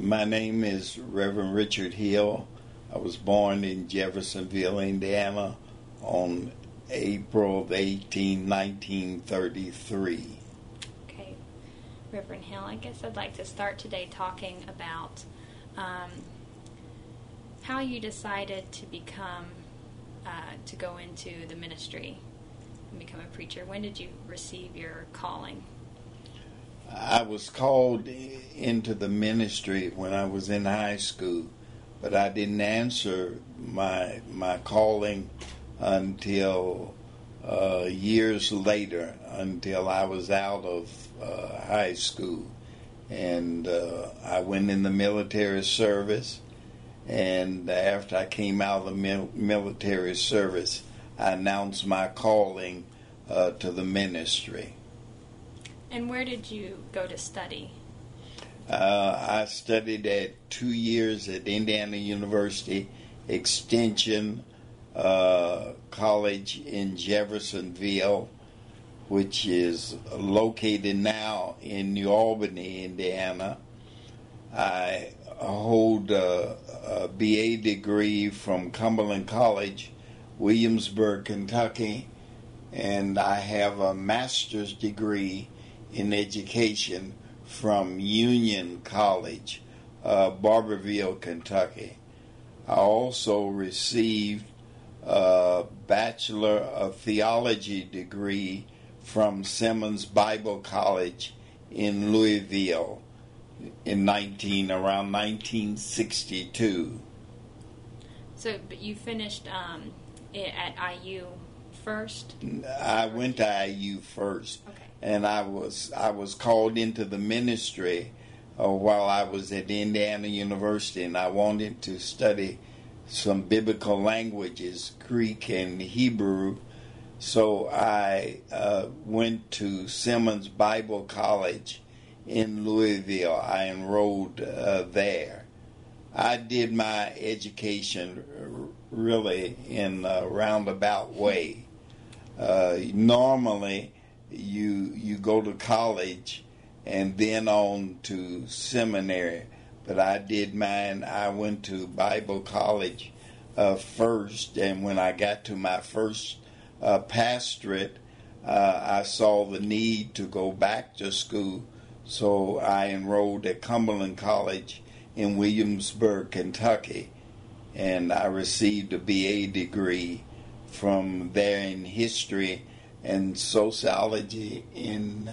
My name is Reverend Richard Hill. I was born in Jeffersonville, Indiana on April 18, 1933. Okay, Reverend Hill, I guess I'd like to start today talking about how you decided to to go into the ministry and become a preacher. When did you receive your calling? I was called into the ministry when I was in high school, but I didn't answer my calling until years later, until I was out of high school. And I went in the military service, and after I came out of the military service, I announced my calling to the ministry. And where did you go to study? I studied 2 years at Indiana University Extension College in Jeffersonville, which is located now in New Albany, Indiana. I hold a BA degree from Cumberland College, Williamsburg, Kentucky, and I have a master's degree in education from Union College, Barberville, Kentucky. I also received a Bachelor of Theology degree from Simmons Bible College in Louisville in around 1962. So, but you finished at IU first? I went to IU first. Okay. And I was called into the ministry while I was at Indiana University, and I wanted to study some biblical languages, Greek and Hebrew. So I went to Simmons Bible College in Louisville. I enrolled there. I did my education really in a roundabout way. Normally, you go to college and then on to seminary, but I did mine. I went to Bible college first, and when I got to my first pastorate, I saw the need to go back to school, so I enrolled at Cumberland College in Williamsburg, Kentucky, and I received a BA degree from there in history and sociology in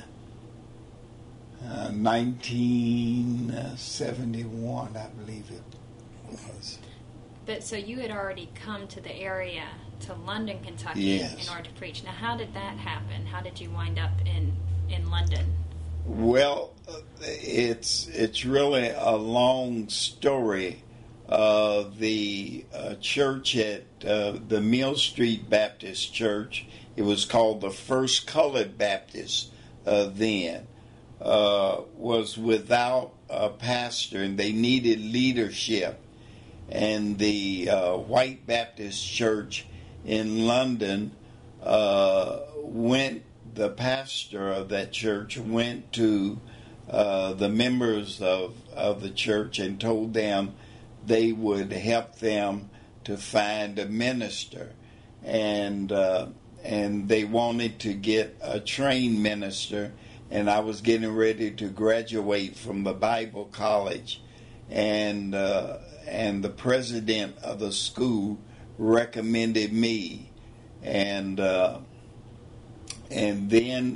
1971, I believe it was. But so you had already come to the area, to London, Kentucky, yes, in order to preach. Now, how did that happen? How did you wind up in London? Well, it's really a long story. The church at the Mill Street Baptist Church, it was called the First Colored Baptist then, was without a pastor, and they needed leadership. And the White Baptist Church in London the pastor of that church went to the members of the church and told them they would help them to find a minister, and they wanted to get a trained minister, and I was getting ready to graduate from the Bible college, and the president of the school recommended me, and then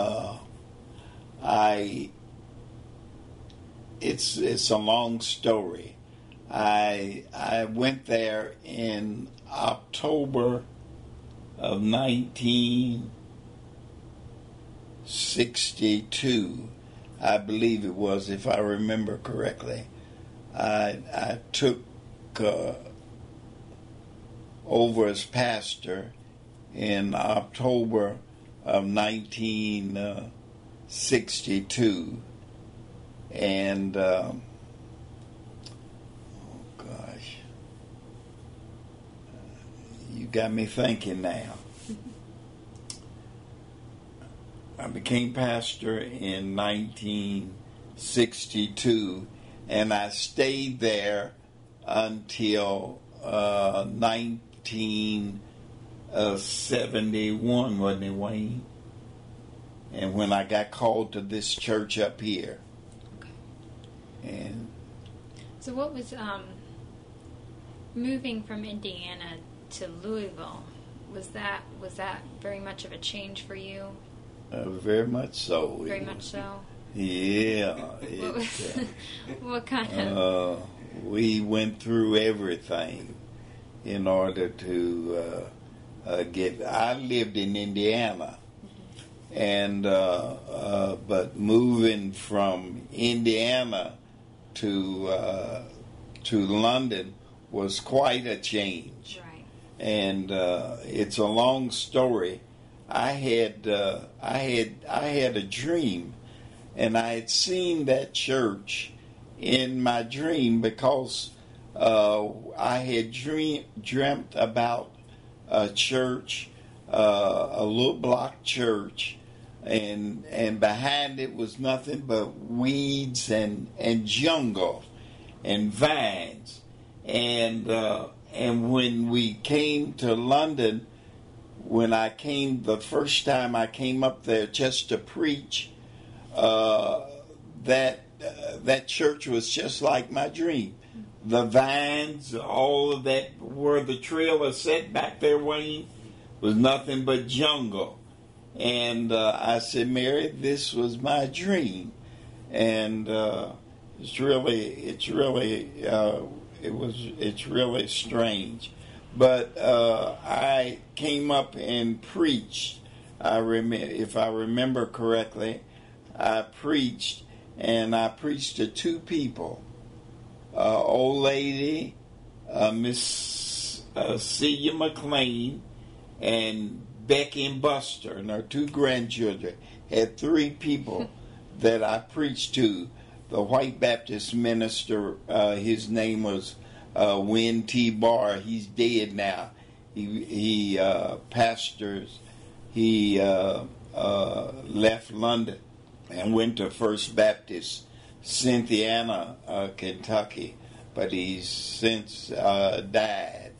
it's a long story. I went there in October of 1962, I believe it was, if I remember correctly. I took over as pastor in October of 1962, and you got me thinking now. I became pastor in 1962, and I stayed there until 1971, wasn't it, Wayne? And when I got called to this church up here. Okay. And so what was moving from Indiana to Louisville? Was that very much of a change for you? Very much so. Very much so. Yeah. What kind of? We went through everything in order to get. I lived in Indiana, and but moving from Indiana to London was quite a change. Right. And it's a long story. I had a dream, and I had seen that church in my dream because I had dreamt about a church, a little block church, and behind it was nothing but weeds and jungle and vines, and when we came to London. When I came, the first time I came up there just to preach, that church was just like my dream. The vines, all of that, where the trailer sat back there, Wayne, was nothing but jungle. And I said, Mary, this was my dream. And it's really strange. But I came up and preached. If I remember correctly, I preached, and I preached to two people. Old lady, Miss Celia McLean, and Becky and Buster, and our two grandchildren. Had three people that I preached to. The white Baptist minister, his name was Win T. Barr. He's dead now. He pastors. He left London and went to First Baptist, Cynthiana, Kentucky, but he's since died.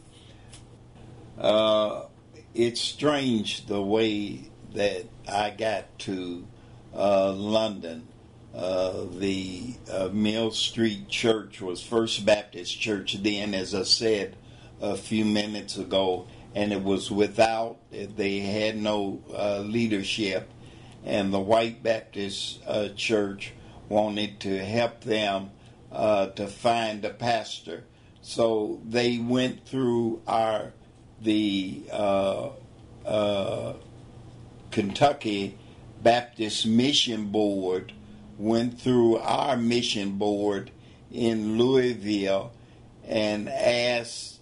It's strange the way that I got to London. The Mill Street Church was First Baptist Church then, as I said a few minutes ago, and it was they had no leadership, and the White Baptist Church wanted to help them to find a pastor. So they went through the Kentucky Baptist Mission Board, went through our mission board in Louisville and asked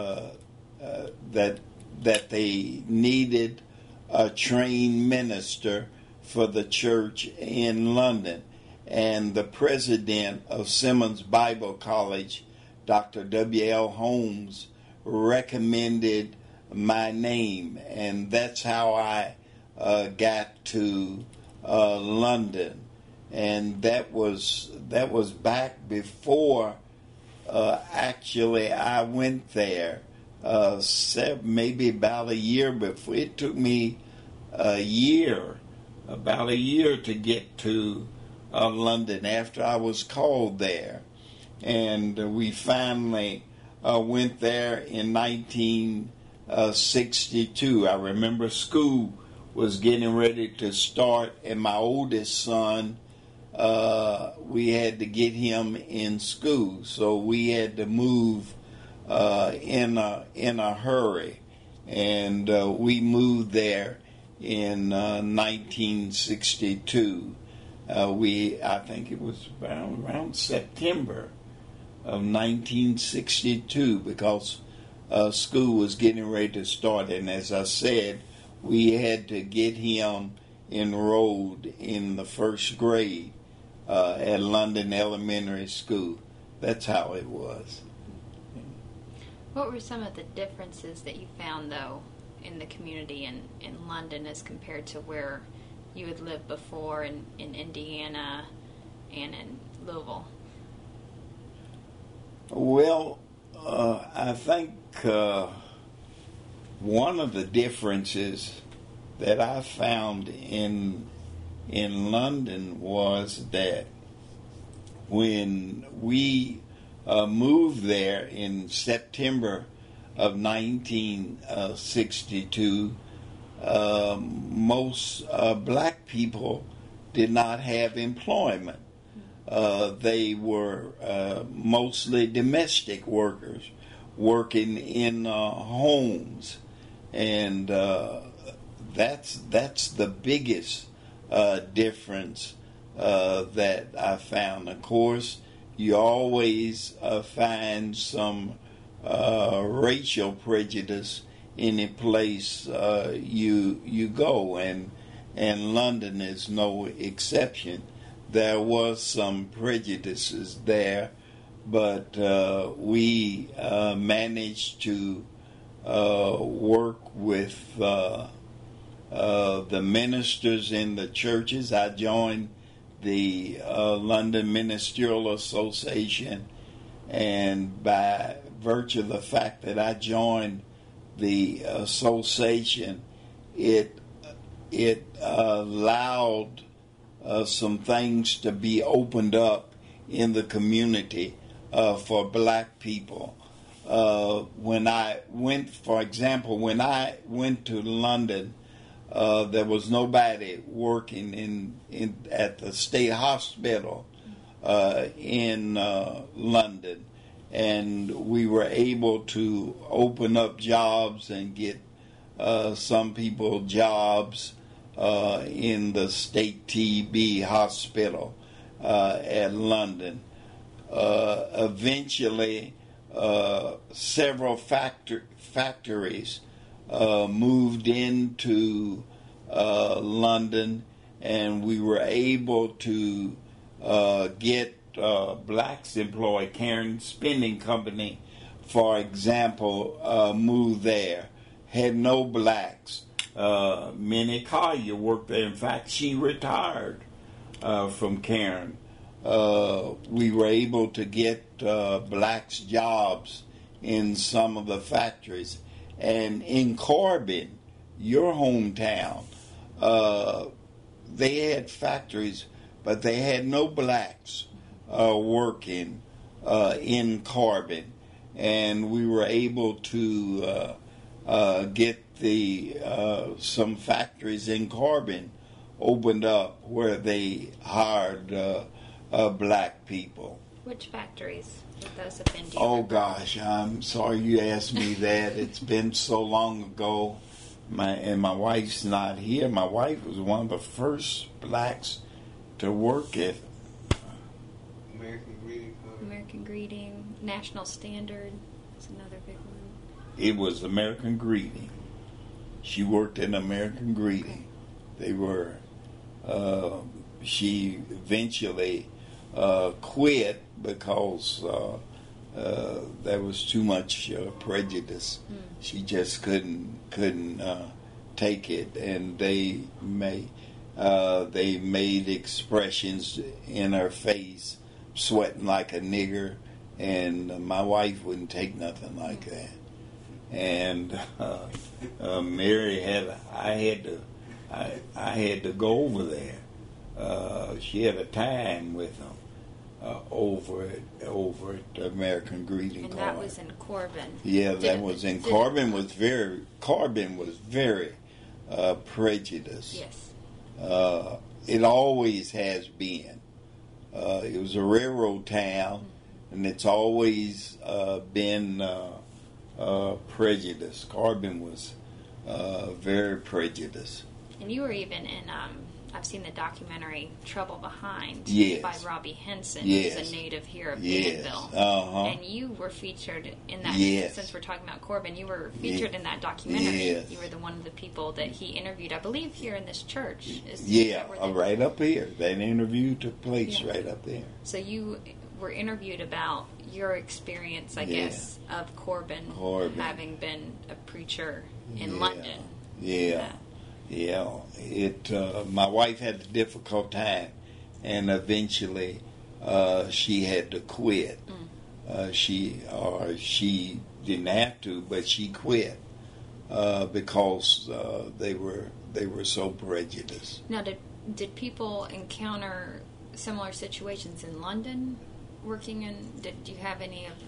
that they needed a trained minister for the church in London. And the president of Simmons Bible College, Dr. W.L. Holmes, recommended my name, and that's how I got to London. And that was back before actually I went there, maybe about a year before. It took me about a year to get to London after I was called there. And we finally went there in 1962. I remember school was getting ready to start, and my oldest son, we had to get him in school, so we had to move in a hurry, and we moved there in 1962. I think it was around September of 1962, because school was getting ready to start, and as I said, we had to get him enrolled in the first grade at London Elementary School. That's how it was. What were some of the differences that you found, though, in the community in London as compared to where you had lived before in Indiana and in Louisville? Well, I think one of the differences that I found in London was that when we moved there in September of 1962, most black people did not have employment. They were mostly domestic workers working in homes, and that's the biggest difference that I found. Of course, you always find some racial prejudice in any place you go, and London is no exception. There was some prejudices there, but we managed to work with the ministers in the churches. I joined the London Ministerial Association, and by virtue of the fact that I joined the association, it allowed some things to be opened up in the community for black people. When I went, for example, when I went to London, there was nobody working at the state hospital in London, and we were able to open up jobs and get some people jobs in the state TB hospital at London. Eventually, several factories moved into London, and we were able to get blacks employed. Cairn Spinning Company, for example, moved there. Had no blacks. Minnie Collier worked there. In fact, she retired from Cairn. We were able to get blacks jobs in some of the factories. And in Corbin, your hometown, they had factories, but they had no blacks working in Corbin. And we were able to get some factories in Corbin opened up where they hired black people. Which factories would those have been? Oh gosh, I'm sorry you asked me that. It's been so long ago. My wife's not here. My wife was one of the first blacks to work at American Greeting, National Standard is another big one. It was American Greeting. She worked in American Greeting. They were. She eventually quit because there was too much prejudice. She just couldn't take it, and they made expressions in her face, sweating like a nigger, and my wife wouldn't take nothing like that. And Mary I had to go over there. She had a time with them over at American Greeting. And that was in Corbin. Yeah, that was in Corbin. Corbin was very prejudiced. Yes. It always has been. It was a railroad town, and it's always been prejudiced. Corbin was very prejudiced. And you were even in, I've seen the documentary Trouble Behind by Robbie Henson, who's a native here of Danville. And you were featured in that, since we're talking about Corbin, you were featured in that documentary. You were one of the people that he interviewed, I believe, here in this church. Right up here. That interview took place right up there. So you were interviewed about your experience, I guess, of Corbin, having been a preacher in London. My wife had a difficult time, and eventually she had to quit She didn't have to, but she quit because they were so prejudiced. Now, did people encounter similar situations in London? Working in, did you have any of?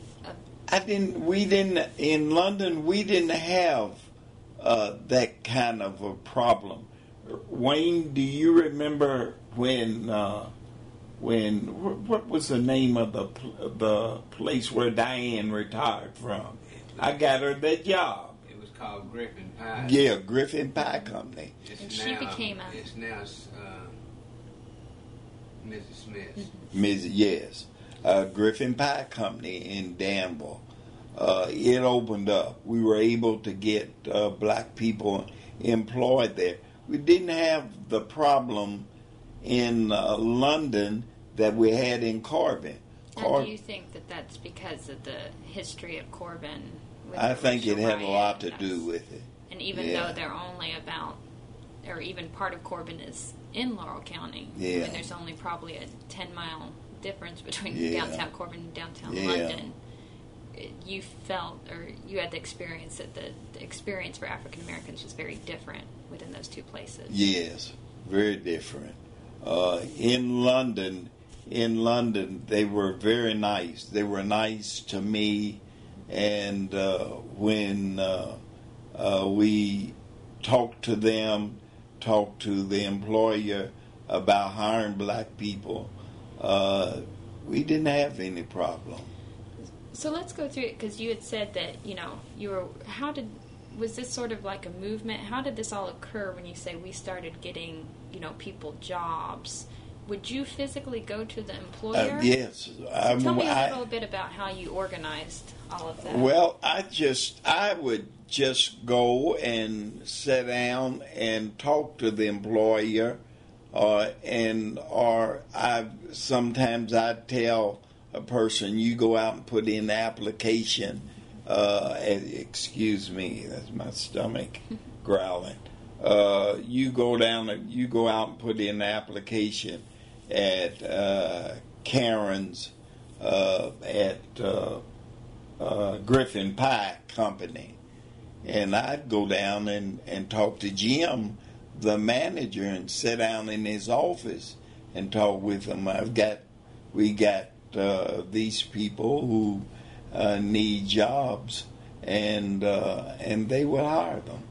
In London. We didn't have that kind of a problem. Wayne, do you remember when what was the name of the place where Diane retired from? I got her that job. It was called Griffin Pie. Yeah, Griffin Pie Company. It's now Mrs. Smith. Yes. Griffin Pie Company in Danville. It opened up. We were able to get black people employed there. We didn't have the problem in London that we had in Corbin. Now, do you think that that's because of the history of Corbin? I think it had a lot to do with it. And even though they're only about, or even part of Corbin is in Laurel County, and there's only probably a 10-mile difference between downtown Corbin and downtown London, you felt, or you had the experience that the experience for African Americans was very different within those two places. Yes, very different. In London, they were very nice. They were nice to me, and when we talked to them, talked to the employer about hiring black people, we didn't have any problem. So let's go through it, because you had said that, was this sort of like a movement? How did this all occur when you say we started getting, people jobs? Would you physically go to the employer? Yes. Tell me a little bit about how you organized all of that. Well, I would just go and sit down and talk to the employer, sometimes I'd tell a person, you go out and put in the application. Excuse me, that's my stomach growling. You go out and put in the application at Karen's at Griffin Pie Company, and I'd go down and talk to Jim, the manager, and sit down in his office and talk with him. We got these people who need jobs, and they would hire them.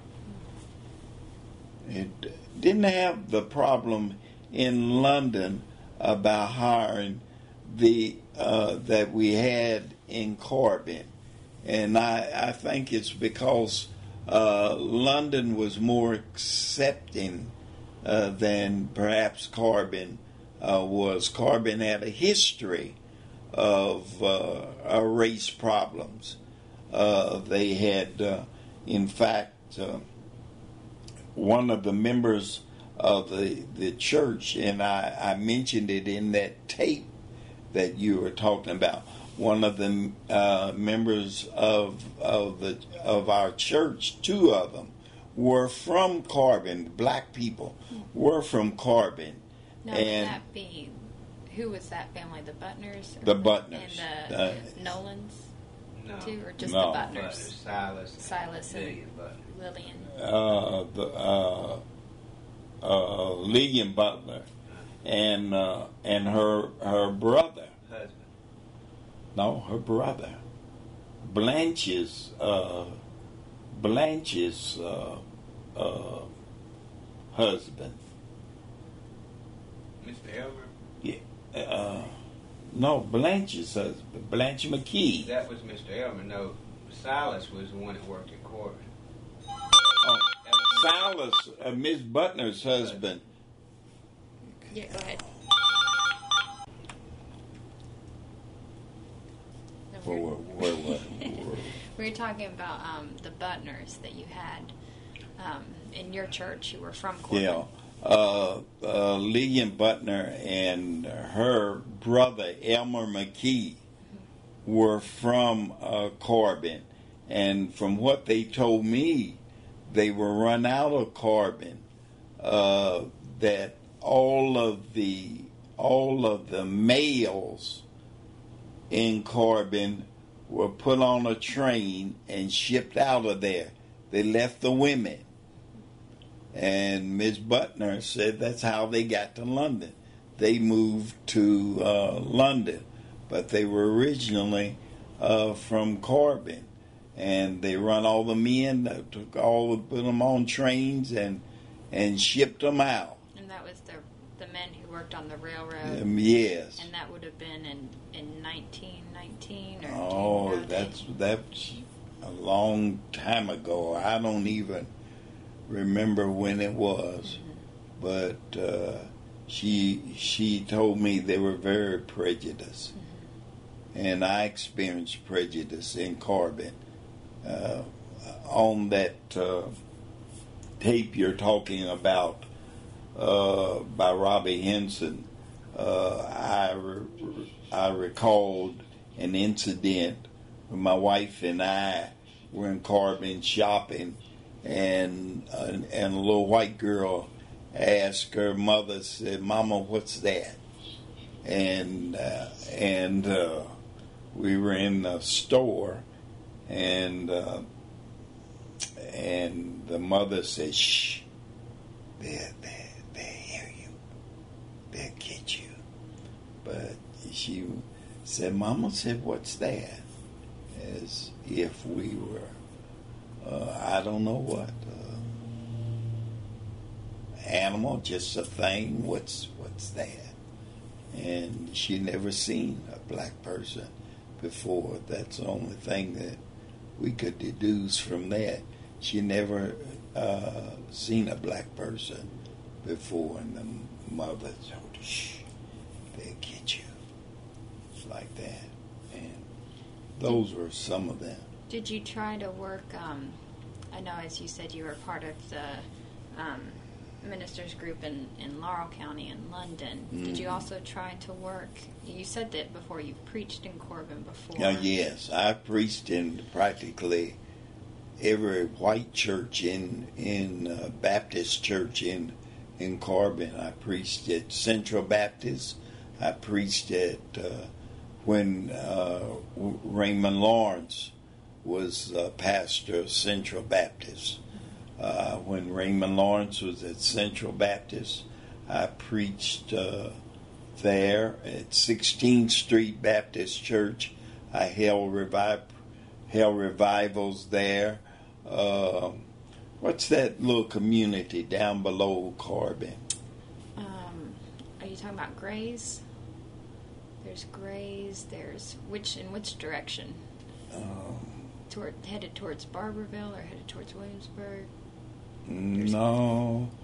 It didn't have the problem in London about hiring that we had in Corbin, and I think it's because London was more accepting than perhaps Corbin was. Corbin had a history of race problems. They had, in fact, one of the members of the church, and I mentioned it in that tape that you were talking about. One of the members of our church, two of them, were from Corbin. Black people were from Corbin. Now, would that be, who was that family? The Butners? The Butners. And the Nolans? No. Too, or just No. the Butners? Silas and Lillian. Lillian Butler and her brother. Husband. No, her brother. Blanche's husband. Mr. Elmer? Yeah. No, Blanche's husband. Blanche McKee. That was Mr. Elmer. No, Silas was the one that worked at Corbin. Oh, Silas, Miss Butler's husband. Yeah, go ahead. We were talking about the Butners that you had in your church who were from Corbin. Yeah. Lillian Butner and her brother Elmer McKee were from Corbin, and from what they told me, they were run out of Corbin. That all of the males in Corbin were put on a train and shipped out of there. They left the women. And Ms. Butner said that's how they got to London. They moved to London, but they were originally from Corbin. And they run all the men, put them on trains and shipped them out. And that was the men who worked on the railroad? Yes. And that would have been in 1919? Or that's a long time ago. I don't even remember when it was. Mm-hmm. But she told me they were very prejudiced. Mm-hmm. And I experienced prejudice in Corbin. On that tape you're talking about by Robbie Henson, I recalled an incident when my wife and I were in Corbin shopping, and a little white girl asked her mother, said, "Mama, what's that?" And we were in the store. And the mother said, "Shh, they'll hear you, they'll get you." But she said, "Mama said, what's that?" As if we were, I don't know what, animal, just a thing. What's that? And she never seen a black person before. That's the only thing that we could deduce from that. She never seen a black person before, and the mother told her, "Shh, they'll get you." Like that. And those were some of them. Did you try to work, I know as you said you were part of the ministers group in Laurel County in London. Mm-hmm. Did you also try to work, you said that before, you preached in Corbin before. Yes, I preached in practically every white church in Baptist church in Corbin. I preached at Central Baptist. I preached at when Raymond Lawrence was pastor of Central Baptist. When Raymond Lawrence was at Central Baptist, I preached there at 16th Street Baptist Church. I held revivals there. What's that little community down below Corbin? Are you talking about Grays? There's Grays. There's in which direction? Headed towards Barberville or headed towards Williamsburg? No.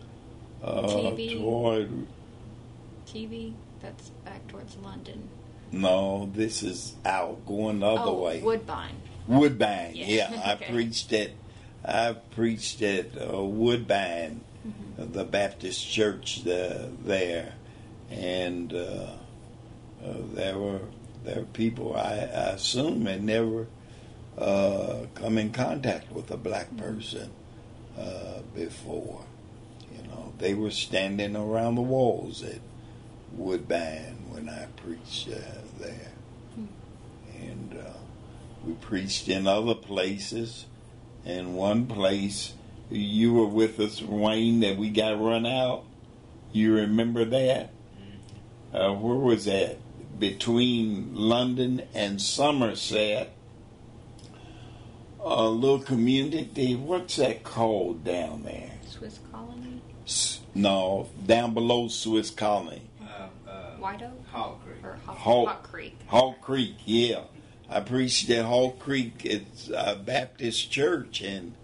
TV? That's back towards London. No, this is out, going the other way. Woodbine. Woodbine, yeah. Okay. I preached at Woodbine, mm-hmm. The Baptist church there. And there were people, I assume, had never come in contact with a black person before. You know, they were standing around the walls at Woodbine when I preached there. And we preached in other places. And one place, you were with us, Wayne, that we got run out. You remember that? Where was that? Between London and Somerset. A little community. What's that called down there? Swiss Colony? No, down below Swiss Colony. White Oak? Hawk Creek. Or Hawk Creek. Hawk Creek, yeah. I preached at Hawk Creek. It's a Baptist church, and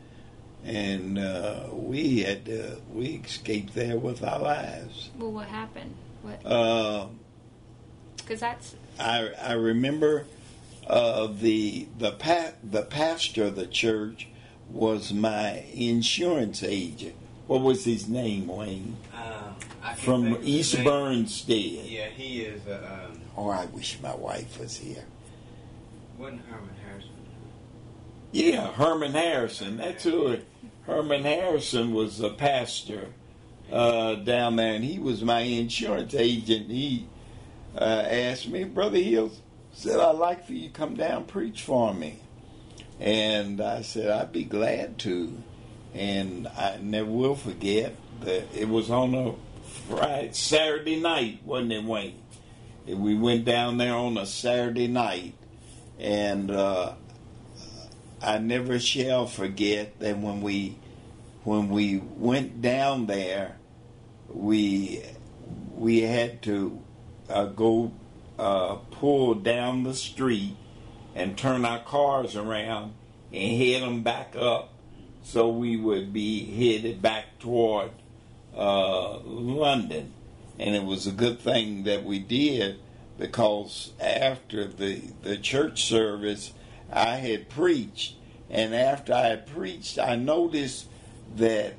we escaped there with our lives. Well, what happened? What? Because that's. I remember the pastor of the church was my insurance agent. What was his name, Wayne? From East Bernstead. Yeah, he is. I wish my wife was here. Wasn't Herman Harrison? Yeah, Herman Harrison. That's who. Herman Harrison was a pastor down there, and he was my insurance agent. He asked me, "Brother Hills, said, I'd like for you to come down and preach for me. And I said, I'd be glad to. And I never will forget that it was on a Saturday night, wasn't it, Wayne? And we went down there on a Saturday night. And I never shall forget that when we went down there, we had to go pull down the street and turn our cars around and head them back up so we would be headed back toward London. And it was a good thing that we did, because after the church service, I had preached. And after I had preached, I noticed that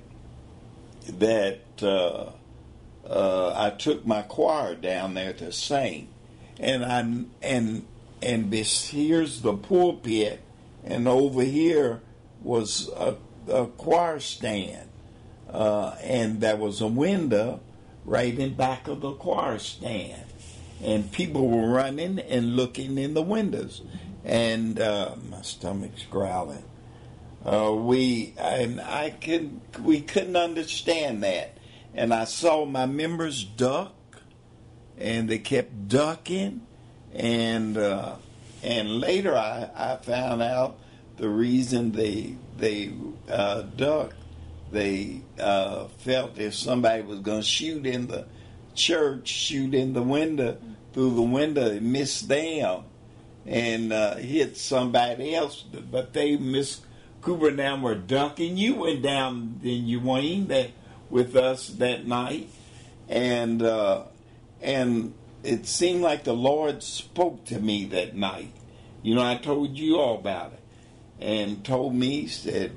I took my choir down there to sing. And here's the pulpit, and over here was a choir stand, and there was a window right in back of the choir stand, and people were running and looking in the windows, and my stomach's growling. We couldn't understand that, and I saw my members duck. And they kept ducking, and later I found out the reason they ducked. They felt if somebody was going to shoot in the church, shoot in the window, through the window, it missed them and hit somebody else. But they, Miss Cooper and them were ducking. You went down in Wayne with us that night, and it seemed like the Lord spoke to me that night. You know, I told you all about it. And told me, said,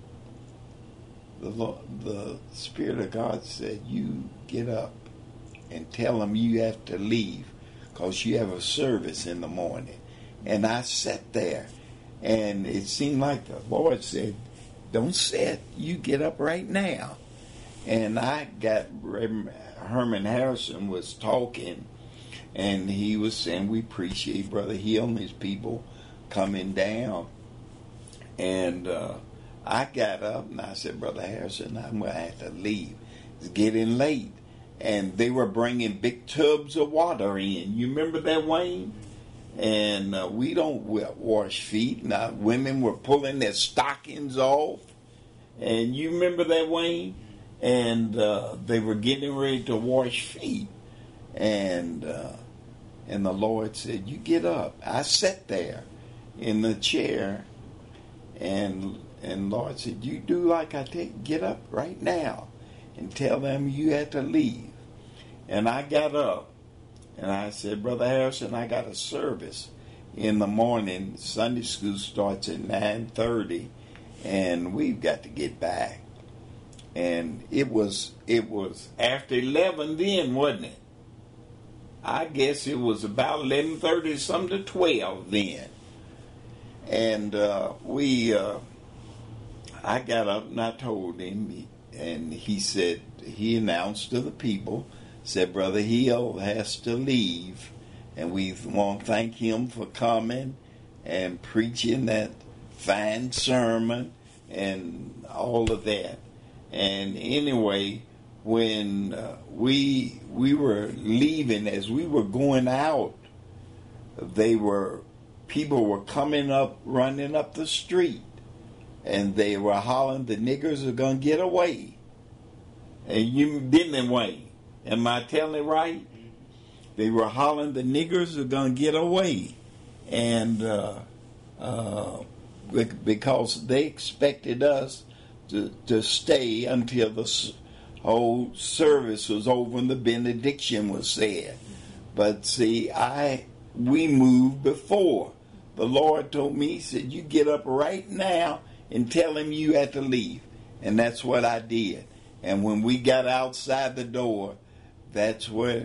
the Spirit of God said, you get up and tell them you have to leave because you have a service in the morning. And I sat there, and it seemed like the Lord said, don't sit, you get up right now. And I got Herman Harrison was talking, and he was saying, we appreciate Brother Hill and his people coming down. And I got up and I said, Brother Harrison, I'm going to have to leave. It's getting late. And they were bringing big tubs of water in. You remember that, Wayne? And we don't wash feet. Now, women were pulling their stockings off. And you remember that, Wayne? And they were getting ready to wash feet. And the Lord said, you get up. I sat there in the chair, and Lord said, you do like I take, get up right now and tell them you had to leave. And I got up, and I said, Brother Harrison, I got a service in the morning. Sunday school starts at 9:30, and we've got to get back. And it was after 11 then, wasn't it? I guess it was about 11:30, something to 12 then. And I got up and I told him, and he said, he announced to the people, said, Brother Hill has to leave, and we want to thank him for coming and preaching that fine sermon and all of that. And anyway, when we were leaving, as we were going out, people were coming up, running up the street, and they were hollering, the niggers are going to get away. And you didn't, Wayne? Am I telling it right? They were hollering, the niggers are going to get away. And because they expected us to stay until the whole service was over and the benediction was said. But see, we moved before. The Lord told me, he said, you get up right now and tell him you had to leave. And that's what I did. And when we got outside the door, that's when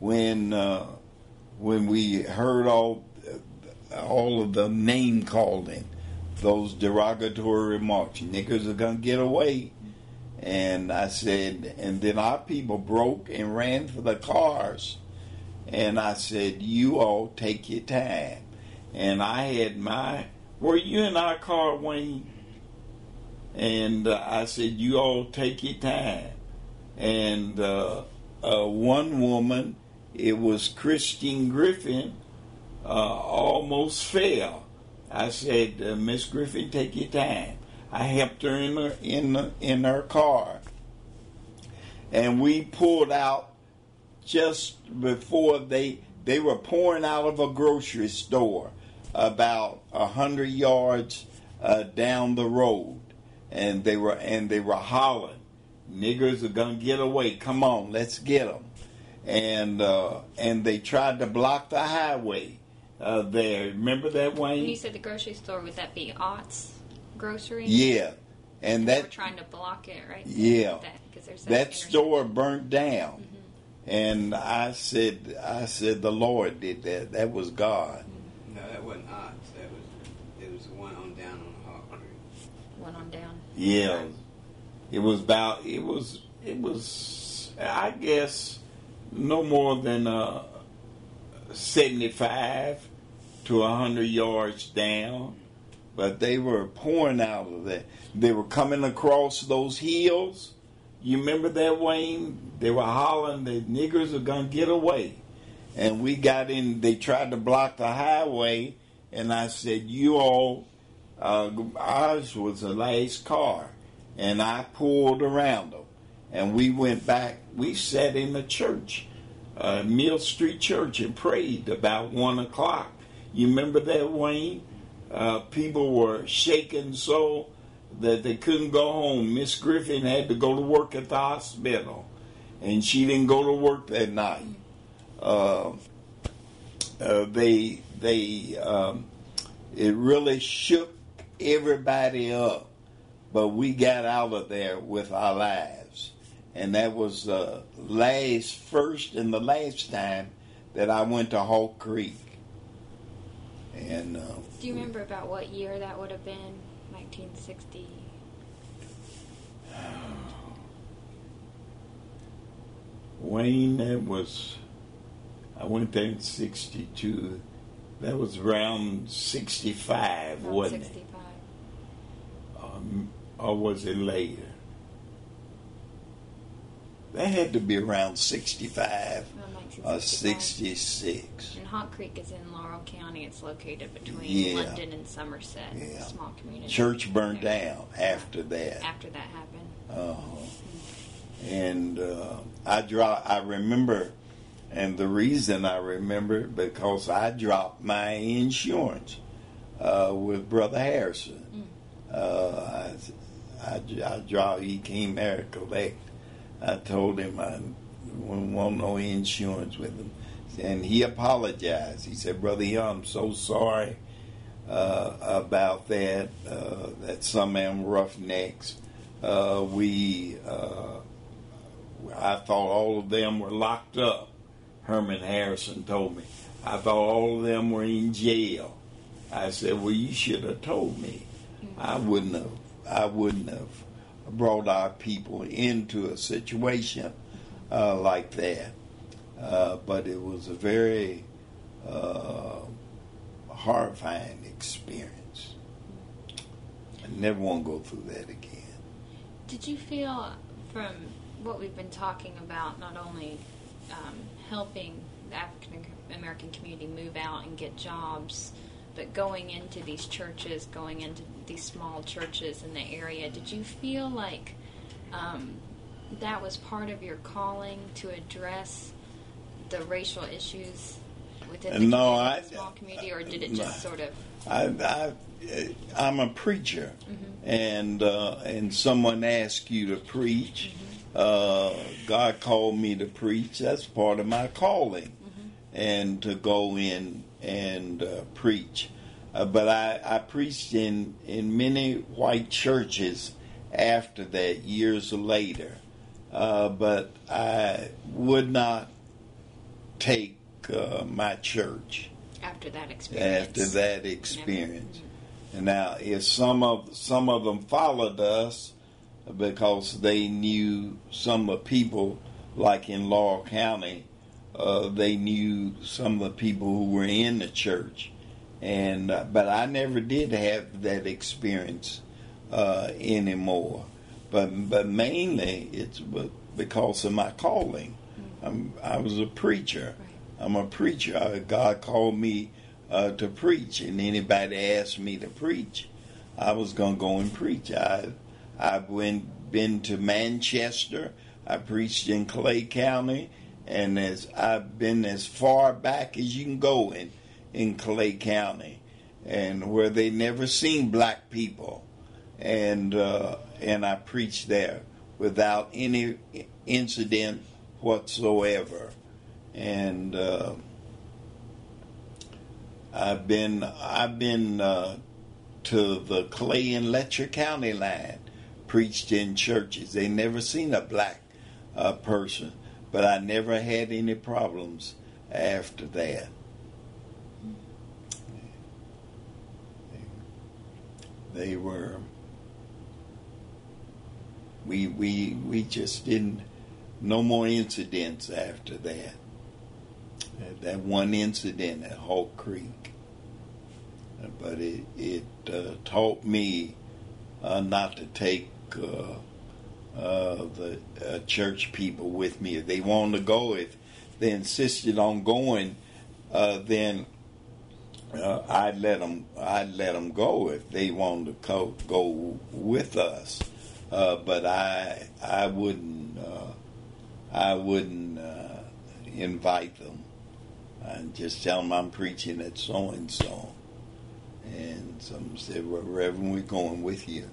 we heard all of the name calling, those derogatory remarks. Niggers are going to get away. And I said, and then our people broke and ran for the cars. And I said, you all take your time. And I had were you in our car, Wayne? And I said, you all take your time. And one woman, it was Christine Griffin, almost fell. I said, Miss Griffin, take your time. I helped her in her car. And we pulled out just before they were pouring out of a grocery store about 100 yards down the road, and they were hollering, "Niggers are gonna get away! Come on, let's get them!" And they tried to block the highway there. Remember that, Wayne? When you said the grocery store, would that be Ott's Grocery? Yeah, and they were trying to block it, right? Yeah, that store burnt down. Mm-hmm. And I said, the Lord did that. That was God. No, that wasn't Ott's. It was the one on down on Hawk Creek. One on down. Yeah, it was about. It was. I guess no more than 75 to 100 yards down. But they were pouring out of that. They were coming across those hills. You remember that, Wayne? They were hollering, the niggers are going to get away. And we got in, they tried to block the highway, and I said, you all, ours was the last car. And I pulled around them. And we went back, we sat in the church, Mill Street Church, and prayed about 1 o'clock. You remember that, Wayne? People were shaking so that they couldn't go home. Miss Griffin had to go to work at the hospital, and she didn't go to work that night. It really shook everybody up, but we got out of there with our lives, and that was the first and the last time that I went to Hawk Creek. And do you remember about what year that would have been? 1960. Wayne, I went there in 62. That was around 65, wasn't 65. it? Or was it later? That had to be around 65 or 66. And Hawk Creek is in Laurel County. It's located between London and Somerset. Yeah. It's a small community. Church burned down after that. After that happened. And I remember, and the reason I remember because I dropped my insurance with Brother Harrison. He came there to collect. I told him I wouldn't want no insurance with him. And he apologized. He said, Brother Young, I'm so sorry about that, that some of them roughnecks. I thought all of them were locked up. Herman Harrison told me. I thought all of them were in jail. I said, well, you should have told me. I wouldn't have brought our people into a situation like that. But it was a very horrifying experience. I never want to go through that again. Did you feel, from what we've been talking about, not only helping the African American community move out and get jobs, but going into these churches, going into these small churches in the area, did you feel like that was part of your calling to address the racial issues within the small community, or did it just sort of... I'm a preacher, and someone asks you to preach. God called me to preach. That's part of my calling, and to go in and preach. But I preached in many white churches after that, years later. But I would not take my church after that experience. And now, if some of them followed us because they knew some of the people, like in Laurel County, they knew some of the people who were in the church, and but I never did have that experience anymore. But mainly it's because of my calling. I was a preacher. I'm a preacher. God called me to preach, and anybody asked me to preach, I was going to go and preach. I've been to Manchester. I preached in Clay County, and I've been as far back as you can go in Clay County, and where they never seen black people, and I preached there without any incident whatsoever. And I've been to the Clay and Letcher County line, preached in churches. They never seen a black person, but I never had any problems after that. They were. We just didn't. No more incidents after that. That one incident at Hawk Creek, but it taught me not to take the church people with me. If they wanted to go, if they insisted on going, then I'd let them go if they wanted to go with us. But I wouldn't invite them. I'd just tell them I'm preaching at so and so, and some said, "Well, Reverend, we're going with you."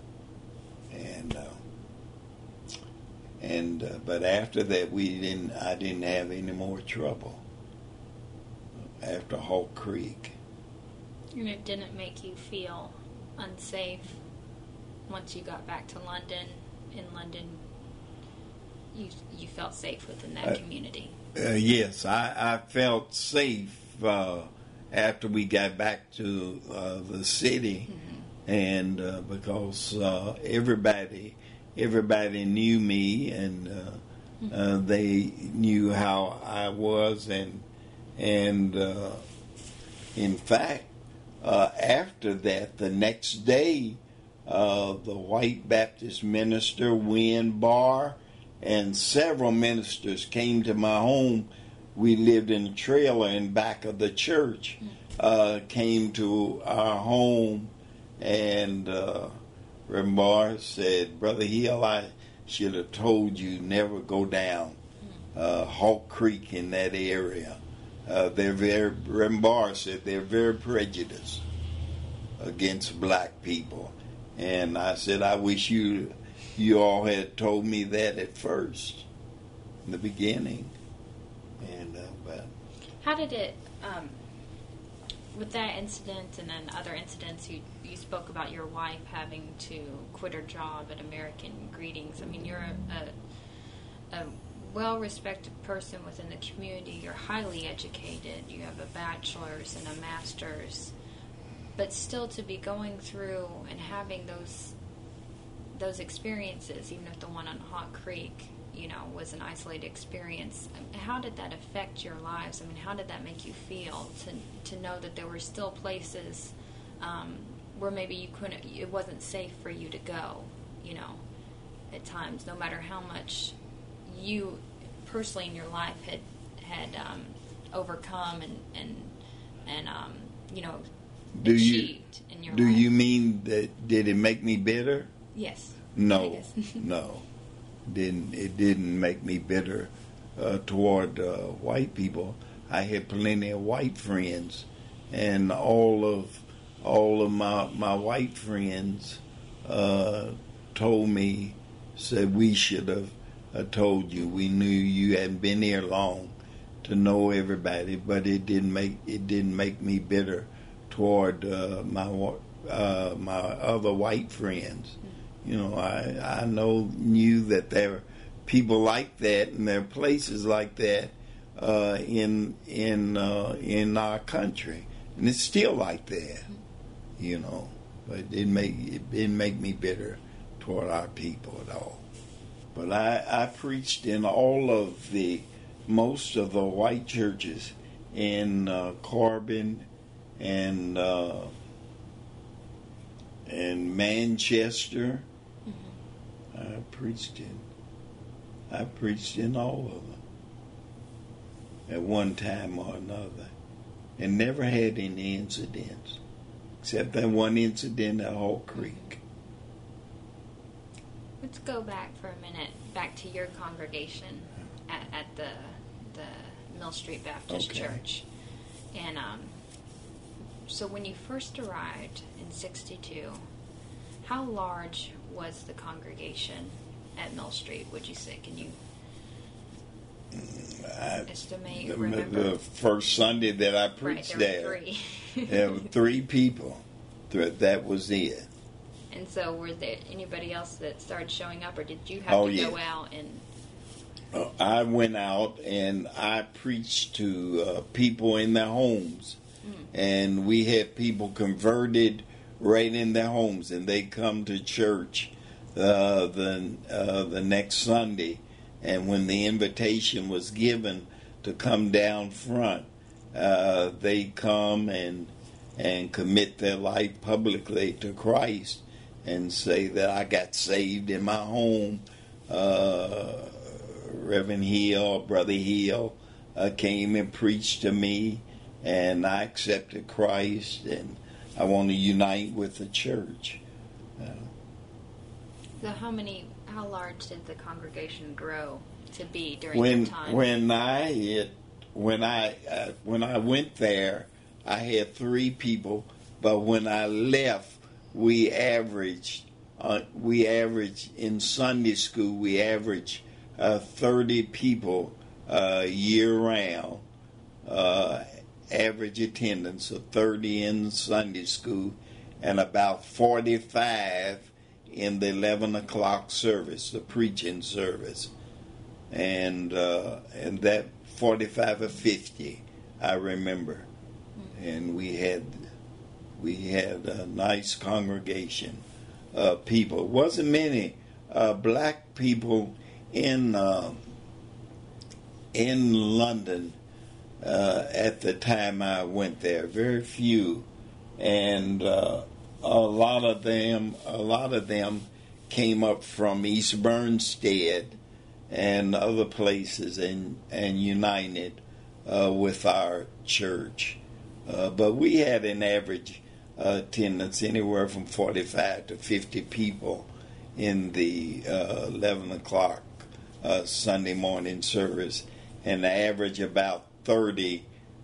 But after that, I didn't have any more trouble after Hawk Creek. And it didn't make you feel unsafe once you got back to London. In London, you felt safe within that community. Yes, I felt safe after we got back to the city, and because everybody knew me, and they knew how I was, and in fact, after that, the next day, the white Baptist minister, Wynn Barr, and several ministers came to my home. We lived in a trailer in back of the church. Came to our home, and Reverend Barr said, "Brother Hill, I should have told you never go down Hawk Creek in that area. Reverend Barr said they're very prejudiced against black people." And I said, "I wish you all had told me that at first, in the beginning." And but how did it, with that incident and then other incidents, you spoke about your wife having to quit her job at American Greetings. I mean, you're a well-respected person within the community. You're highly educated. You have a bachelor's and a master's. But still to be going through and having those experiences, even if the one on Hawk Creek, was an isolated experience, how did that affect your lives? I mean, how did that make you feel to know that there were still places where maybe it wasn't safe for you to go, at times, no matter how much you personally in your life had overcome and achieved in your life? Do you mean that did it make me bitter? Yes. No, no. It didn't make me bitter toward white people. I had plenty of white friends, and all of my white friends told me, said we should have told you. We knew you hadn't been here long to know everybody, but it didn't make me bitter toward my other white friends. I knew that there were people like that, and there are places like that in our country, and it's still like that, But it didn't make me bitter toward our people at all. But I preached in all of the most of the white churches in Corbin and Manchester. Mm-hmm. I preached in all of them at one time or another, and never had any incidents, except that one incident at Hall Creek. Let's go back for a minute, back to your congregation at the Mill Street Baptist Church. And so when you first arrived in 1962, how large was the congregation at Mill Street, would you say? Can you estimate, remember? The first Sunday that I preached there there were 3 people. That was it. And so were there anybody else that started showing up, or did you have to go out and... I went out and I preached to people in their homes. And we had people converted right in their homes, and they come to church the next Sunday. And when the invitation was given to come down front, they come and commit their life publicly to Christ and say that I got saved in my home. Reverend Hill, Brother Hill, came and preached to me, and I accepted Christ, and I want to unite with the church. So how large did the congregation grow to be during that time? When I went there, I had 3 people, but when I left, we averaged in Sunday school, we averaged 30 people year round, average attendance of 30 in Sunday school, and about 45 in the 11 o'clock service, the preaching service, and that 45 or 50, I remember, and we had a nice congregation of people. It wasn't many black people in London at the time I went there. Very few, and a lot of them came up from East Bernstead and other places and united with our church. But we had an average attendance anywhere from 45 to 50 people in the 11 o'clock Sunday morning service, and averaged about 30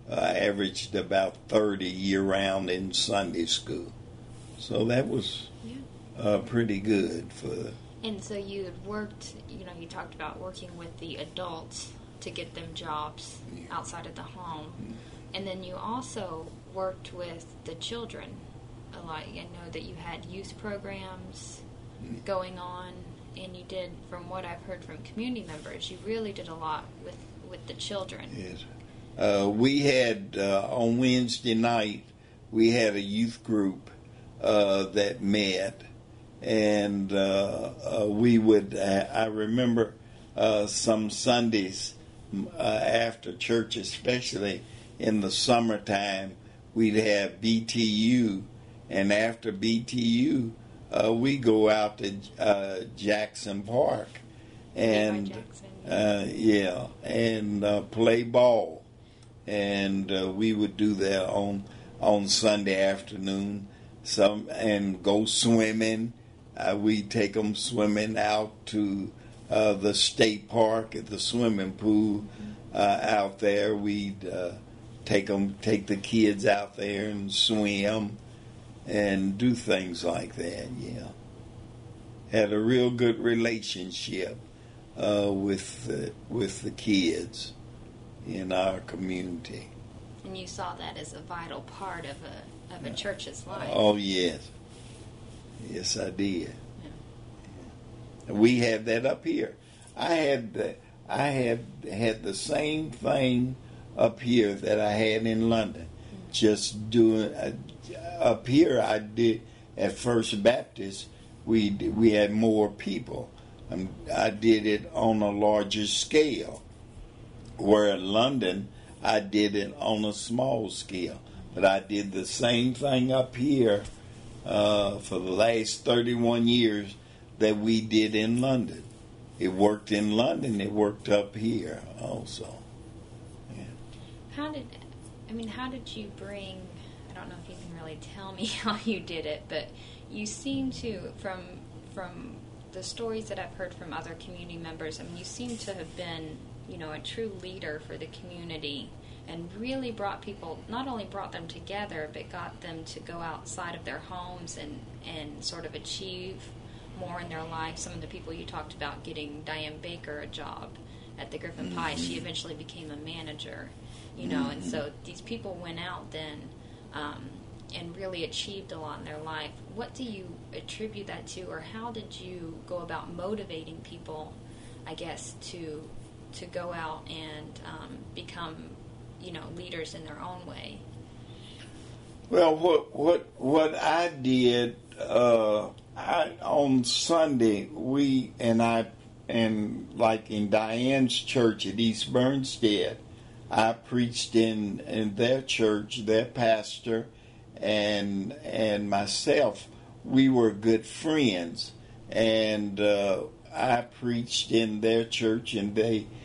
year-round in Sunday school. So that was pretty good for... And so you had worked, you talked about working with the adults to get them jobs outside of the home. And then you also worked with the children a lot. I know that you had youth programs going on, and you did, from what I've heard from community members, you really did a lot with the children. Yes. We had, on Wednesday night, we had a youth group that met, and we would, I remember some Sundays after church, especially in the summertime, we'd have BTU, and after BTU, we go out to Jackson Park, and play ball, and we would do that on Sunday afternoon. And go swimming. We'd take them swimming out to the state park at the swimming pool out there. We'd take the kids out there and swim and do things like that. Yeah, had a real good relationship with the kids in our community. And you saw that as a vital part of a church's life. Oh yes, yes I did. Yeah. We had that up here. I had the same thing up here that I had in London. Mm-hmm. Just doing up here, I did at First Baptist. We had more people. I did it on a larger scale, where in London, I did it on a small scale. But I did the same thing up here for the last 31 years that we did in London. It worked in London. It worked up here also. Yeah. How did you bring? I don't know if you can really tell me how you did it, but you seem to, from the stories that I've heard from other community members, I mean, you seem to have been, a true leader for the community, and really brought people, not only brought them together, but got them to go outside of their homes and sort of achieve more in their lives. Some of the people you talked about getting Diane Baker a job at the Griffin Pie, she eventually became a manager, and so these people went out then and really achieved a lot in their life. What do you attribute that to, or how did you go about motivating people, I guess, to go out and become, leaders in their own way? Well, what I did on Sunday, like in Diane's church at East Bernstead, I preached in their church. Their pastor and myself, we were good friends, and I preached in their church, and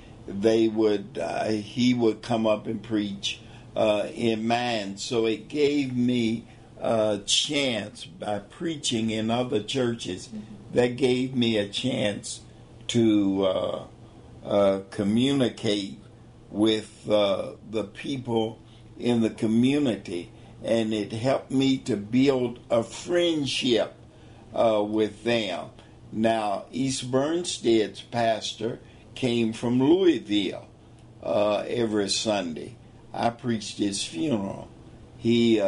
he would come up and preach in mine. So it gave me a chance, by preaching in other churches, that gave me a chance to communicate with the people in the community, and it helped me to build a friendship with them. Now, East Bernstead's pastor came from Louisville every Sunday. I preached his funeral. He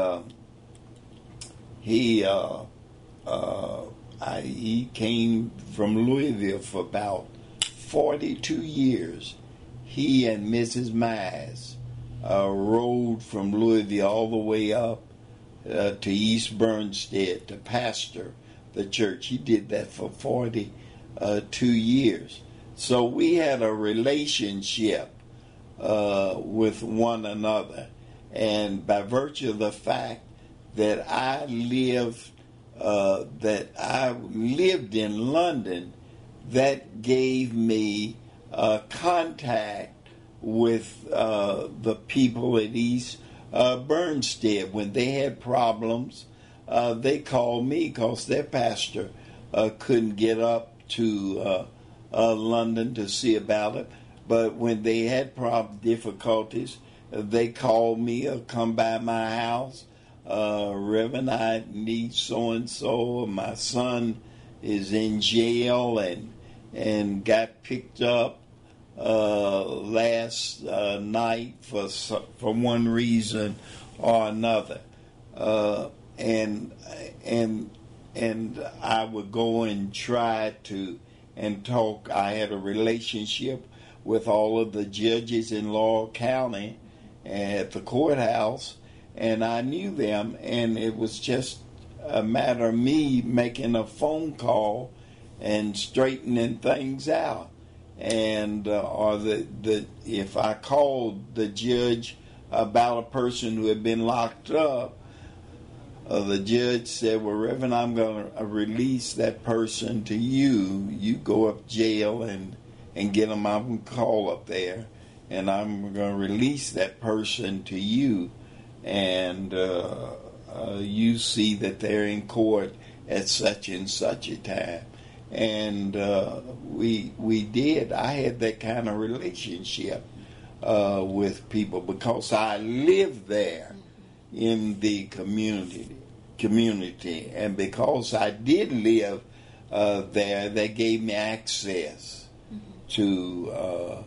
came from Louisville for about 42 years. He and Mrs. Mize rode from Louisville all the way up to East Bernstead to pastor the church. He did that for 42 years. So we had a relationship with one another. And by virtue of the fact that I lived in London, that gave me contact with the people at East Bernstead. When they had problems, they called me because their pastor couldn't get up to London to see about it. But when they had difficulties, they called me or come by my house. Reverend, I need so-and-so. My son is in jail and got picked up last night for one reason or another. And I would go and try to and talk. I had a relationship with all of the judges in Laurel County at the courthouse, and I knew them, and it was just a matter of me making a phone call and straightening things out. And if I called the judge about a person who had been locked up, the judge said, "Well, Reverend, I'm going to release that person to you. You go up jail and get them. I'm going to call up there, and I'm going to release that person to you, and you see that they're in court at such and such a time." And we did. I had that kind of relationship with people because I lived there in the community, and because I did live there, that gave me access to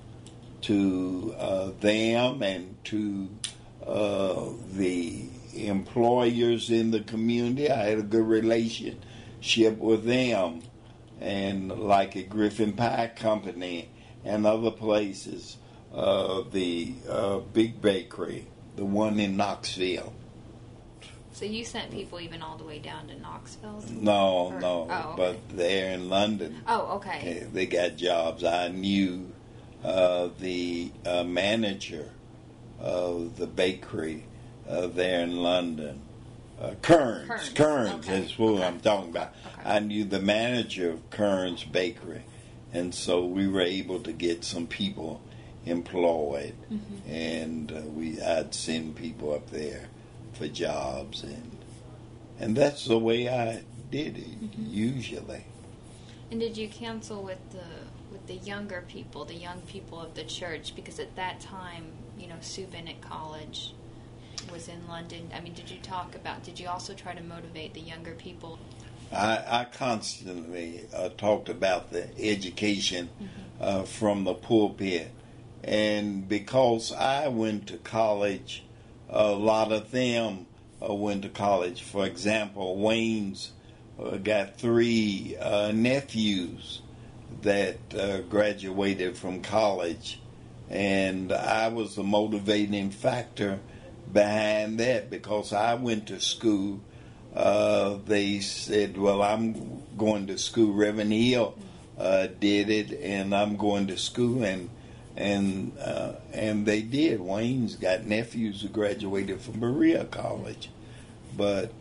them and to the employers in the community. I had a good relationship with them, and like at Griffin Pie Company and other places, the Big Bakery, the one in Knoxville. So you sent people even all the way down to Knoxville? No, but they're in London. Oh, okay. They got jobs. I knew the manager of the bakery there in London. Kearns okay. is who I'm talking about. Okay. I knew the manager of Kearns Bakery, and so we were able to get some people employed, and I'd send people up there for jobs, and that's the way I did it usually. And did you counsel with the younger people, the young people of the church? Because at that time, Sue Bennett College was in London. I mean, did you also try to motivate the younger people? I constantly talked about the education from the pulpit. And because I went to college, a lot of them went to college. For example, Wayne's got 3 nephews that graduated from college. And I was the motivating factor behind that because I went to school. They said, well, I'm going to school. Reverend Hill did it, and I'm going to school. And they did. Wayne's got nephews who graduated from Berea College. But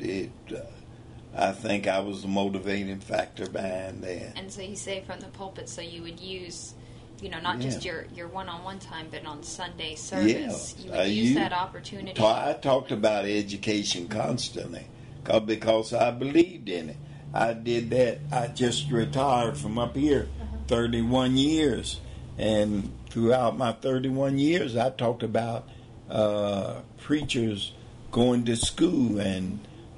I think I was the motivating factor behind that. And so you say from the pulpit, so you would use, not just your one-on-one time, but on Sunday service. You would use that opportunity. I talked about education constantly because I believed in it. I did that. I just retired from up here 31 years. And throughout my 31 years, I talked about preachers going to school and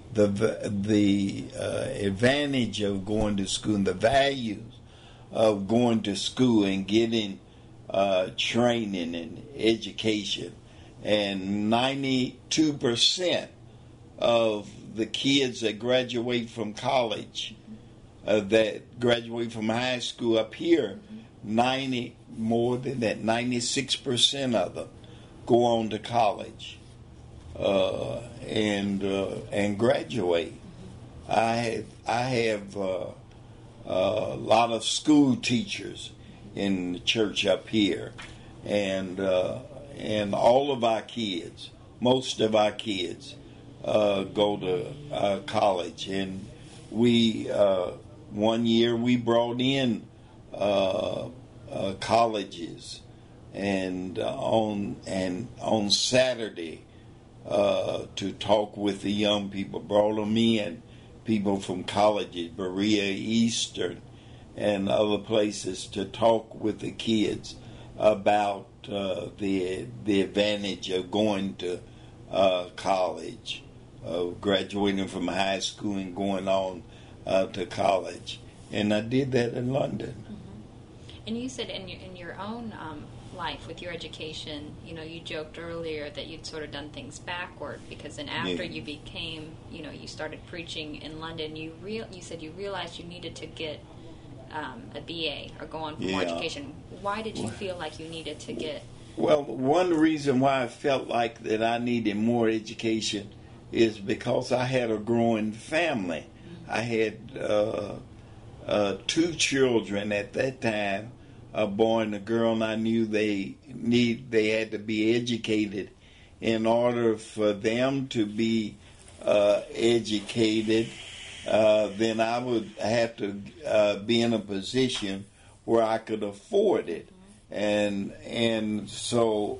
the advantage of going to school and the values of going to school and getting training and education. And 92% of the kids that graduate from college, that graduate from high school up here, more than that, 96% of them go on to college and graduate. I have a lot of school teachers in the church up here, and all of our kids, most of our kids, go to college. And we one year we brought in colleges, and on Saturday to talk with the young people, brought them in, people from colleges, Berea, Eastern, and other places, to talk with the kids about the advantage of going to college, of graduating from high school and going on to college. And I did that in London. And you said in your own life with your education, you joked earlier that you'd sort of done things backward, because then after you became, you started preaching in London, you said you realized you needed to get a BA or go on for more education. Why did you feel like you needed to get? Well, one reason why I felt like that I needed more education is because I had a growing family. I had 2 children at that time, a boy and a girl, and I knew they had to be educated. In order for them to be educated, then I would have to be in a position where I could afford it, and so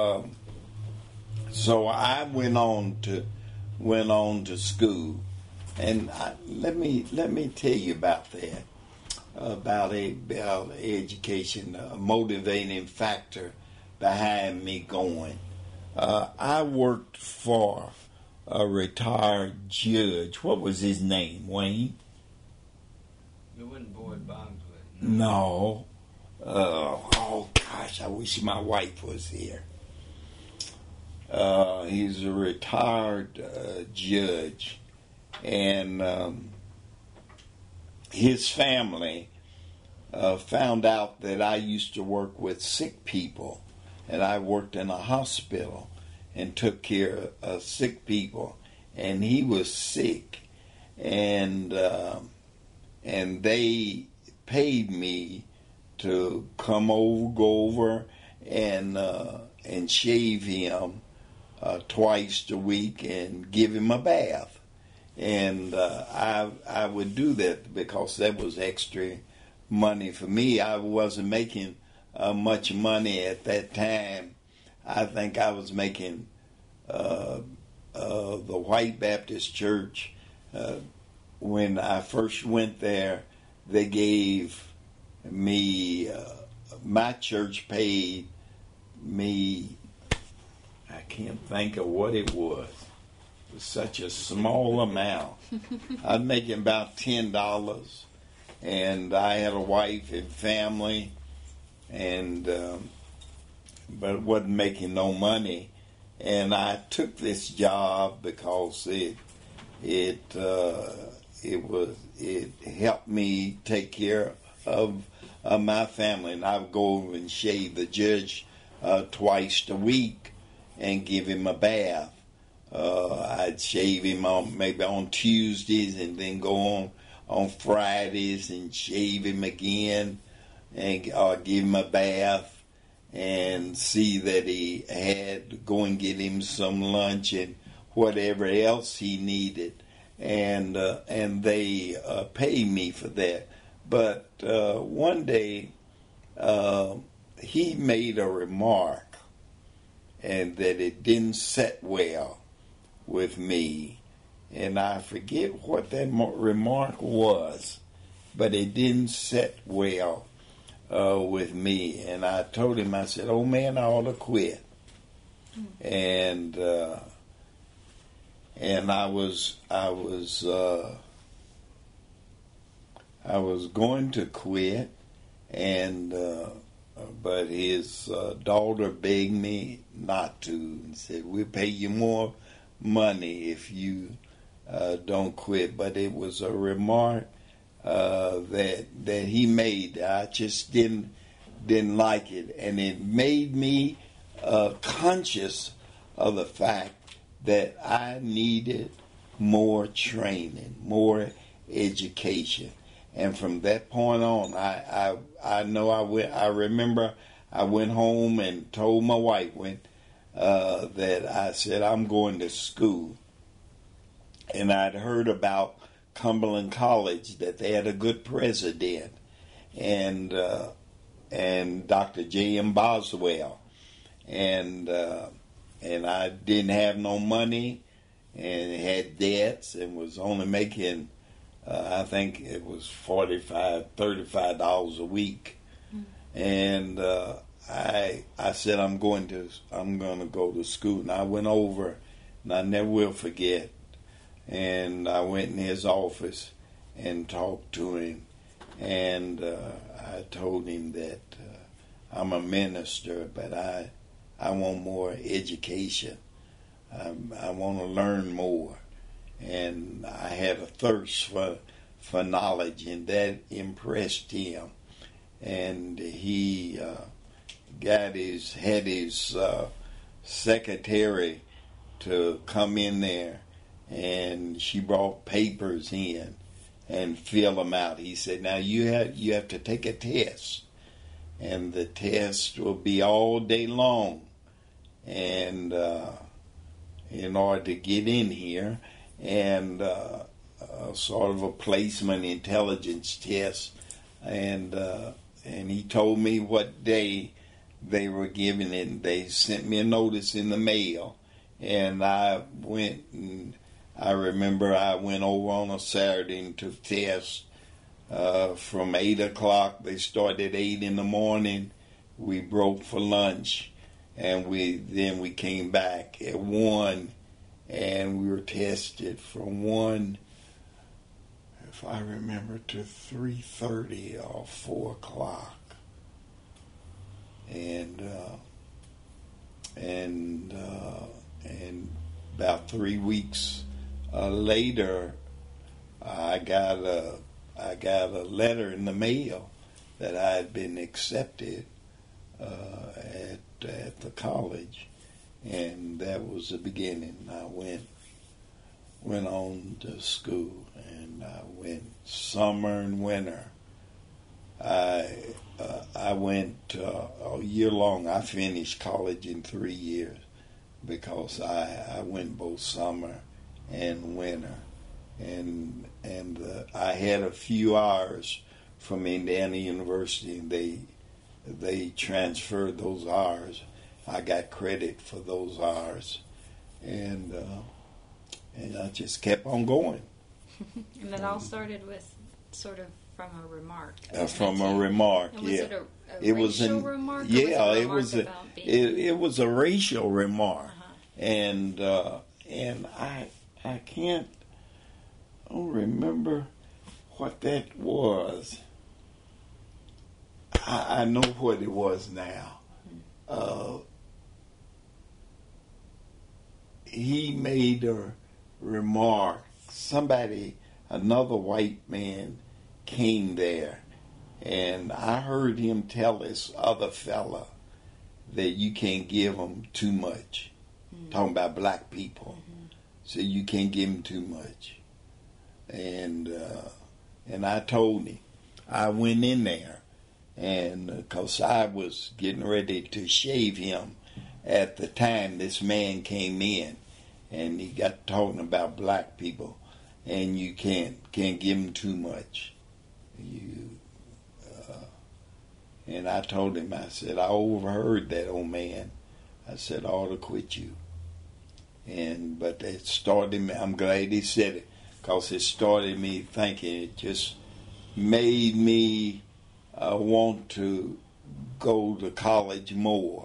I went on to school. And let me tell you about that, about education, a motivating factor behind me going. I worked for a retired judge. What was his name, Wayne? It wasn't Boyd Boggsworth. No. Oh gosh, I wish my wife was here. He's a retired judge. And his family found out that I used to work with sick people, and I worked in a hospital and took care of sick people. And he was sick, and they paid me to come over, go over, and shave him twice a week and give him a bath. And I would do that because that was extra money for me. I wasn't making much money at that time. I think I was making the White Baptist Church. When I first went there, they gave me, my church paid me, I can't think of what it was. It was such a small amount. I was making about $10, and I had a wife and family, and but wasn't making no money. And I took this job because it helped me take care of my family, and I would go over and shave the judge twice a week and give him a bath. I'd shave him maybe on Tuesdays and then go on Fridays and shave him again and give him a bath and see that he had, go and get him some lunch and whatever else he needed. And they pay me for that. But one day he made a remark, and that it didn't set well with me. And I forget what that remark was, but it didn't set well with me. And I told him, I said, "Oh man, I ought to quit." And I was going to quit, and but his daughter begged me not to, and said, "We'll pay you more money if you don't quit." But it was a remark that he made. I just didn't like it, and it made me conscious of the fact that I needed more training, more education. And from that point on, I remember I went home and told my wife that I said, "I'm going to school." And I'd heard about Cumberland College, that they had a good president, and Dr. J.M. Boswell, and I didn't have no money and had debts and was only making, I think it was $35 a week. And I said, I'm going to go to school. And I went over, and I never will forget. And I went in his office and talked to him. And I told him that I'm a minister, but I want more education. I want to learn more. And I had a thirst for knowledge, and that impressed him. And he had his secretary to come in there, and she brought papers in and fill them out. He said, "Now you have to take a test, and the test will be all day long, and in order to get in here, and sort of a placement intelligence test." And he told me what day they were giving it, and they sent me a notice in the mail. And I went, and I remember I went over on a Saturday and took tests from 8 o'clock. They started at 8 in the morning. We broke for lunch, and then we came back at 1, and we were tested from 1, if I remember, to 3:30 or 4 o'clock. And about 3 weeks later, I got a letter in the mail that I had been accepted at the college, and that was the beginning. I went on to school, and I went summer and winter. I I went a year long. I finished college in 3 years because I went both summer and winter, and I had a few hours from Indiana University, and they transferred those hours. I got credit for those hours, and I just kept on going. And that all started with sort of from a remark. From a remark, and was yeah. It a racial remark? Yeah, it was a racial remark, uh-huh. and I can't remember what that was. I know what it was now. He made a remark. Another white man came there, and I heard him tell this other fella that you can't give him too much. Mm-hmm. Talking about black people. Mm-hmm. So you can't give him too much. And I told him. I went in there, and because I was getting ready to shave him at the time this man came in, and he got talking about black people, and you can't give him too much. And I told him, I said, I overheard that old man. I said, I ought to quit you. But it started me, I'm glad he said it, because it started me thinking. It just made me want to go to college more.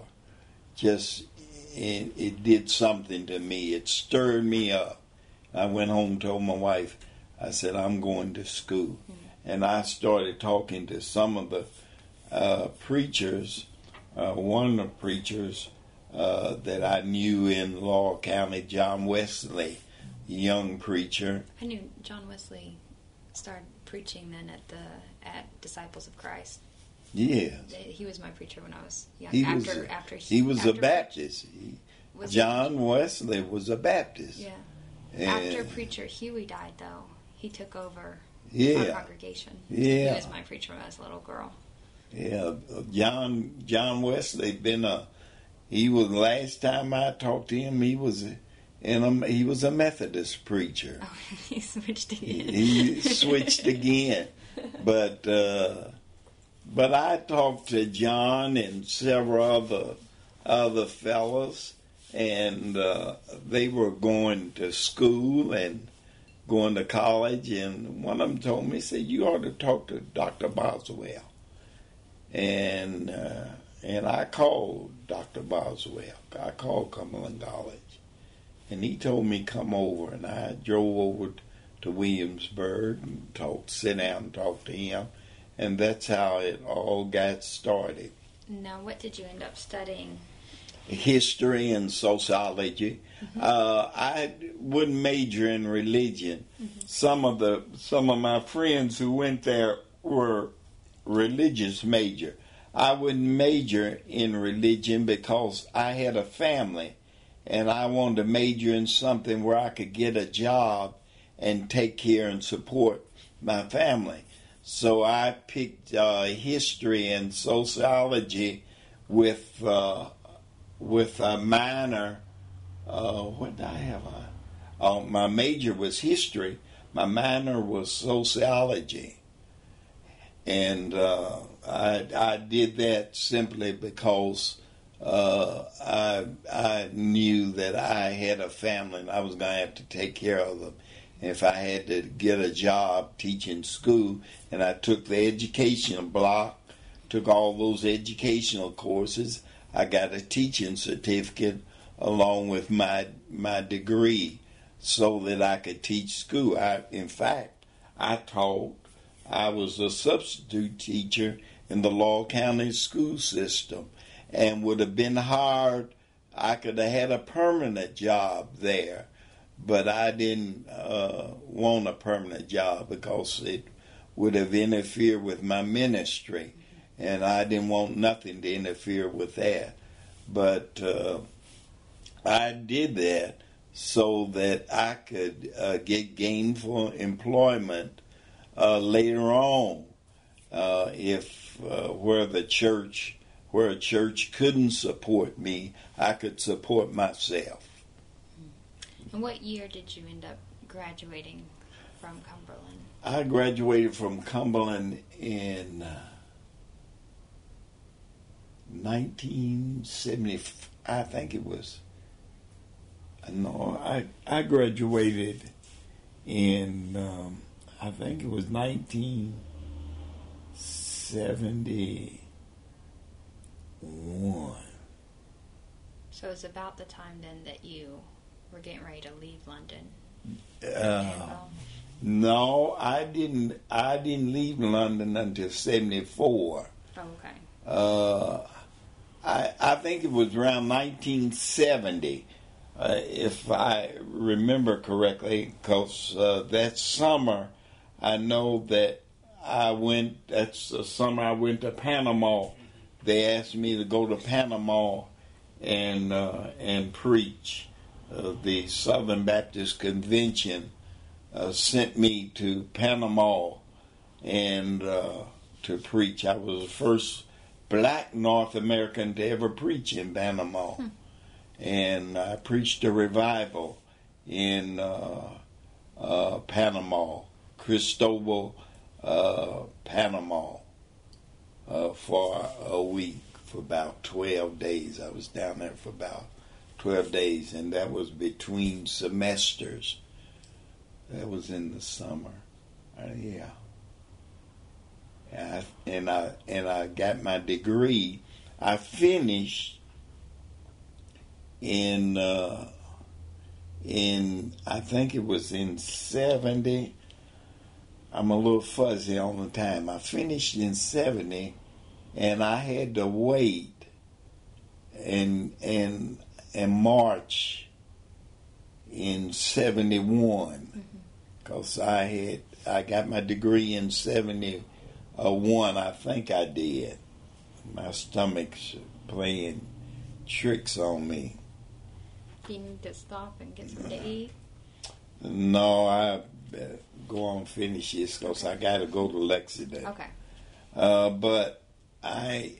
It did something to me. It stirred me up. I went home and told my wife, I said, I'm going to school. Mm-hmm. And I started talking to some of the preachers. One of the preachers that I knew in Laurel County, John Wesley, young preacher. I knew John Wesley started preaching then at Disciples of Christ. Yes. He was my preacher when I was young. He was a Baptist. John Wesley was a Baptist. Yeah. After preacher Huey died, though, he took over our congregation. Yeah. He was my preacher when I was a little girl. Yeah, John Wesley he was, last time I talked to him, he was a Methodist preacher. Oh, he switched again. He switched again. But I talked to John and several other fellows, and they were going to school and going to college, and one of them told me, he said, you ought to talk to Dr. Boswell. And I called Dr. Boswell. I called Cumberland College, and he told me come over, and I drove over to Williamsburg and sit down and talk to him, and that's how it all got started. Now, what did you end up studying? History and sociology. Mm-hmm. I wouldn't major in religion. Mm-hmm. Some of my friends who went there were religious major. I wouldn't major in religion because I had a family, and I wanted to major in something where I could get a job and take care and support my family. So I picked history and sociology with a minor. What did I have? My major was history. My minor was sociology. And I did that simply because I knew that I had a family and I was going to have to take care of them. And if I had to get a job teaching school, and I took the educational block, took all those educational courses, I got a teaching certificate along with my degree so that I could teach school. In fact, I was a substitute teacher in the Laurel County school system and would have been hired. I could have had a permanent job there, but I didn't want a permanent job because it would have interfered with my ministry, and I didn't want nothing to interfere with that. But I did that so that I could get gainful employment later on. if where a church couldn't support me, I could support myself. And what year did you end up graduating from Cumberland? I graduated from Cumberland in 1970. I think it was. No, I graduated in. I think it was 1971. So it was about the time then that you were getting ready to leave London. No, I didn't leave London until 74. Oh, okay. I think it was around 1970, if I remember correctly, because that summer I know that that's the summer I went to Panama. They asked me to go to Panama and preach. The Southern Baptist Convention sent me to Panama and to preach. I was the first black North American to ever preach in Panama. And I preached a revival in Panama, Cristobal, Panama, for a week, for about 12 days. I was down there for about 12 days, and that was between semesters. That was in the summer. Yeah. And I got my degree. I finished in I think it was in 70. I'm a little fuzzy on the time. I finished in 70, and I had to wait and march in 71 because I got my degree in 71. I think I did. My stomach's playing tricks on me. Do you need to stop and get something to eat? No, I better go on and finish this because I got to go to Lexington. Okay. But I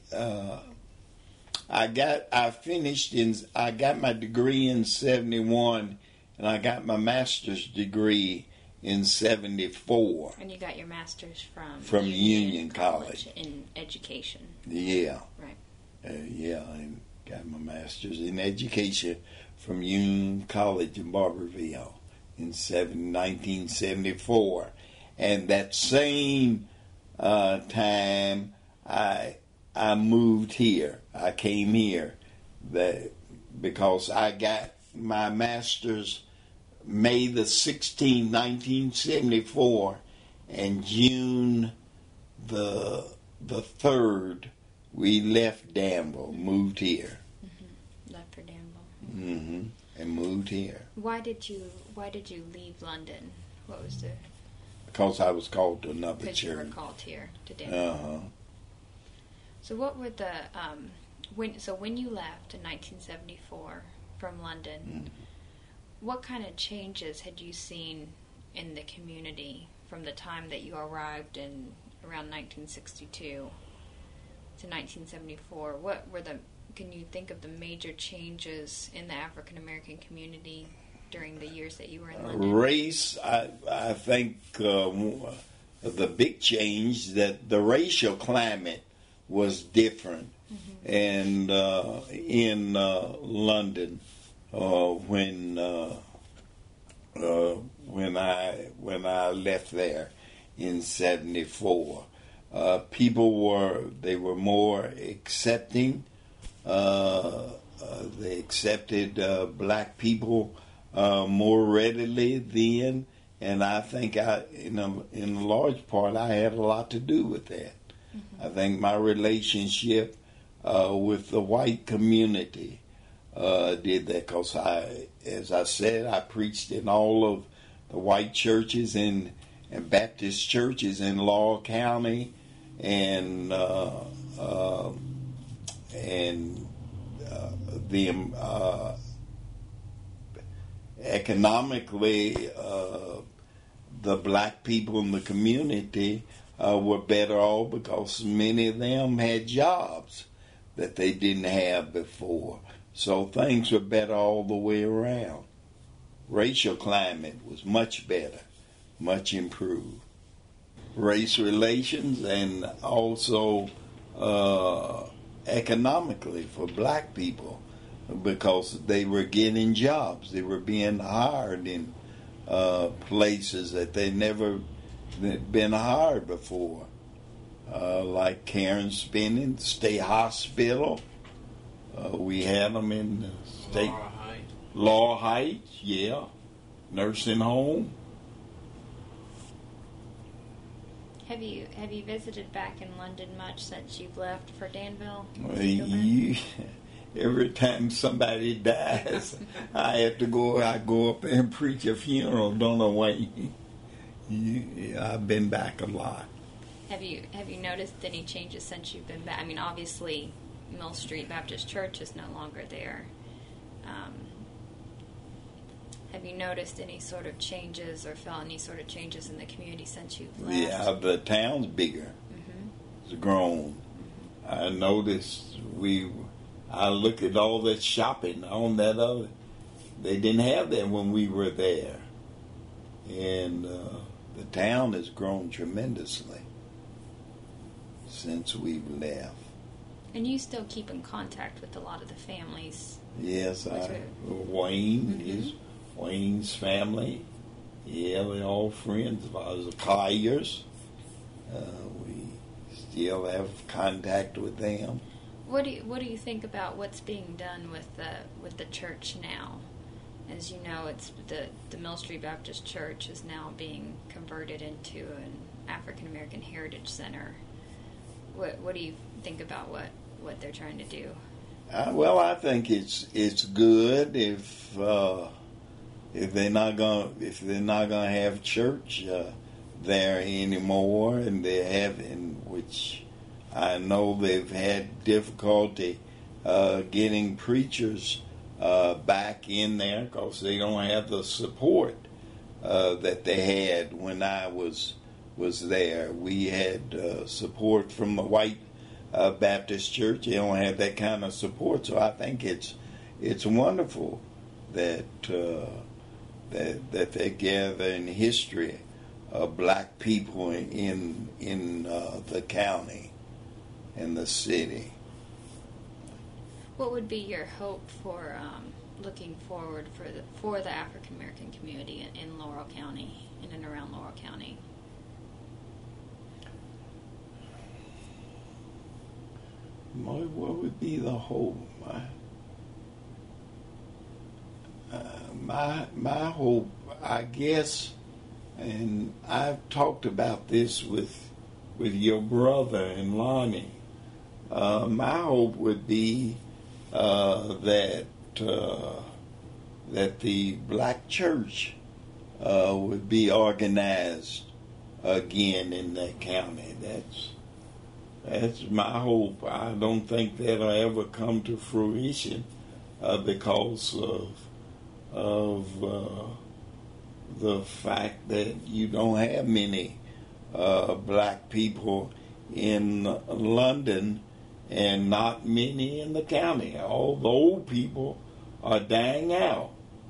got my degree in 71, and I got my master's degree in 74. And you got your master's from Union College in education. Yeah. Right. Yeah, and got my master's in education from Union College in Barberville in 1974. And that same time, I moved here. I came here because I got my master's May the 16th, 1974, and June the 3rd, we left Danville, moved here. Left for Danville. And moved here. Why did you leave London? What was the? Because I was called to another church. Because you were called here to Danville. So what were the when you left in 1974 from London? What kind of changes had you seen in the community from the time that you arrived in around 1962 to 1974? What were can you think of the major changes in the African American community during the years that you were in London? Race, I think the big change that the racial climate was different, and in London. When I left there in 74, people were more accepting. They accepted black people more readily then, and I think in a large part I had a lot to do with that. I think my relationship with the white community did that because as I said, I preached in all of the white churches and Baptist churches in Laurel County, and economically, the black people in the community were better off because many of them had jobs that they didn't have before. So things were better all the way around. Racial climate was much better, much improved. Race relations and also economically for black people, because they were getting jobs. They were being hired in places that they never been hired before, like Karen Spinning, State Hospital. We had them in the state. Laurel Heights, yeah. Nursing home. Have you visited back in London much since you've left for Danville? Every time somebody dies, I have to go. I go up there and preach a funeral. Don't know why. I've been back a lot. Have you noticed any changes since you've been back? I mean, obviously, Mill Street Baptist Church is no longer there. Have you noticed any sort of changes or felt any sort of changes in the community since you've left? Yeah, the town's bigger. Mm-hmm. It's grown. Mm-hmm. I noticed I looked at all that shopping on that other. They didn't have that when we were there. And the town has grown tremendously since we've left. And you still keep in contact with a lot of the families? Yes, Wayne is Wayne's family. Yeah, they're all friends of ours. The Colliers. We still have contact with them. What do you think about what's being done with the church now? As you know, it's the Mill Street Baptist Church is now being converted into an African American Heritage Center. What do you think about what they're trying to do? Well, I think it's good if they're not gonna have church there anymore, and they haven't, which I know they've had difficulty getting preachers back in there because they don't have the support that they had when I was there. We had support from the white Baptist church. They don't have that kind of support, so I think it's wonderful that they gather in history of black people in the county and the city. What would be your hope for looking forward for the African American community in Laurel County, in and around Laurel County? What would be the hope? My hope, I guess, and I've talked about this with your brother and Lonnie. My hope would be that the black church would be organized again in that county. That's my hope. I don't think that'll ever come to fruition because of the fact that you don't have many black people in London and not many in the county. All the old people are dying out.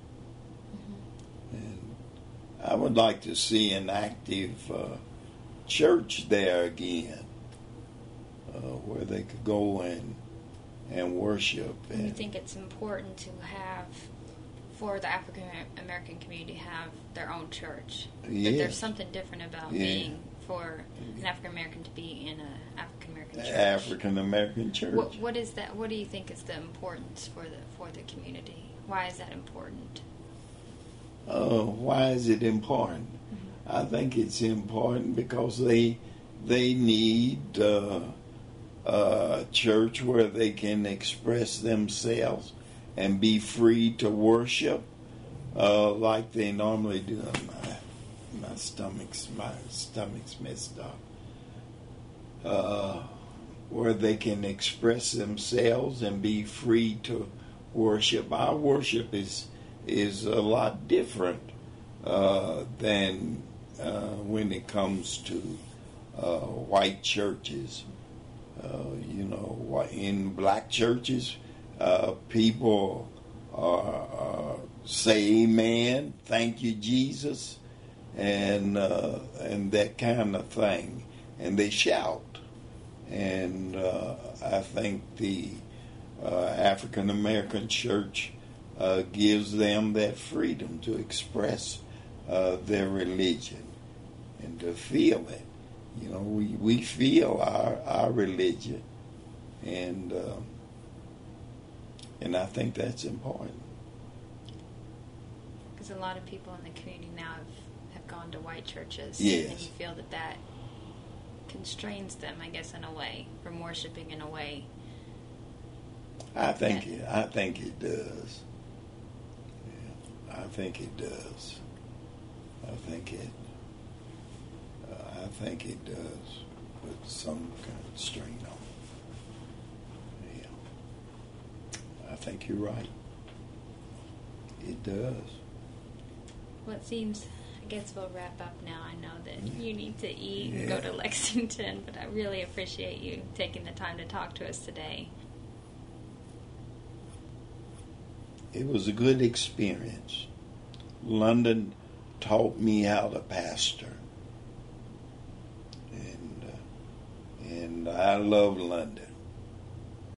And I would like to see an active church there again, where they could go and worship. And you think it's important to have, for the African American community, have their own church? Yes. That there's something different about being for an African American to be in an African American church. African American church. What is that? What do you think is the importance for the community? Why is that important? Why is it important? Mm-hmm. I think it's important because they need a church where they can express themselves and be free to worship like they normally do. My stomach's messed up. Where they can express themselves and be free to worship. Our worship is a lot different than when it comes to white churches. In black churches, people say amen, thank you, Jesus, and that kind of thing. And they shout. And I think the African American church gives them that freedom to express their religion and to feel it. We feel our religion, and I think that's important. Because a lot of people in the community now have gone to white churches, yes. And you feel that constrains them, I guess, in a way, from worshiping in a way. I think it does. Yeah, I think it does. I think it does put some kind of strain on it. Yeah. I think you're right. It does. Well, it seems, I guess we'll wrap up now. I know that you need to eat and go to Lexington, but I really appreciate you taking the time to talk to us today. It was a good experience. London taught me how to pastor. And I love London.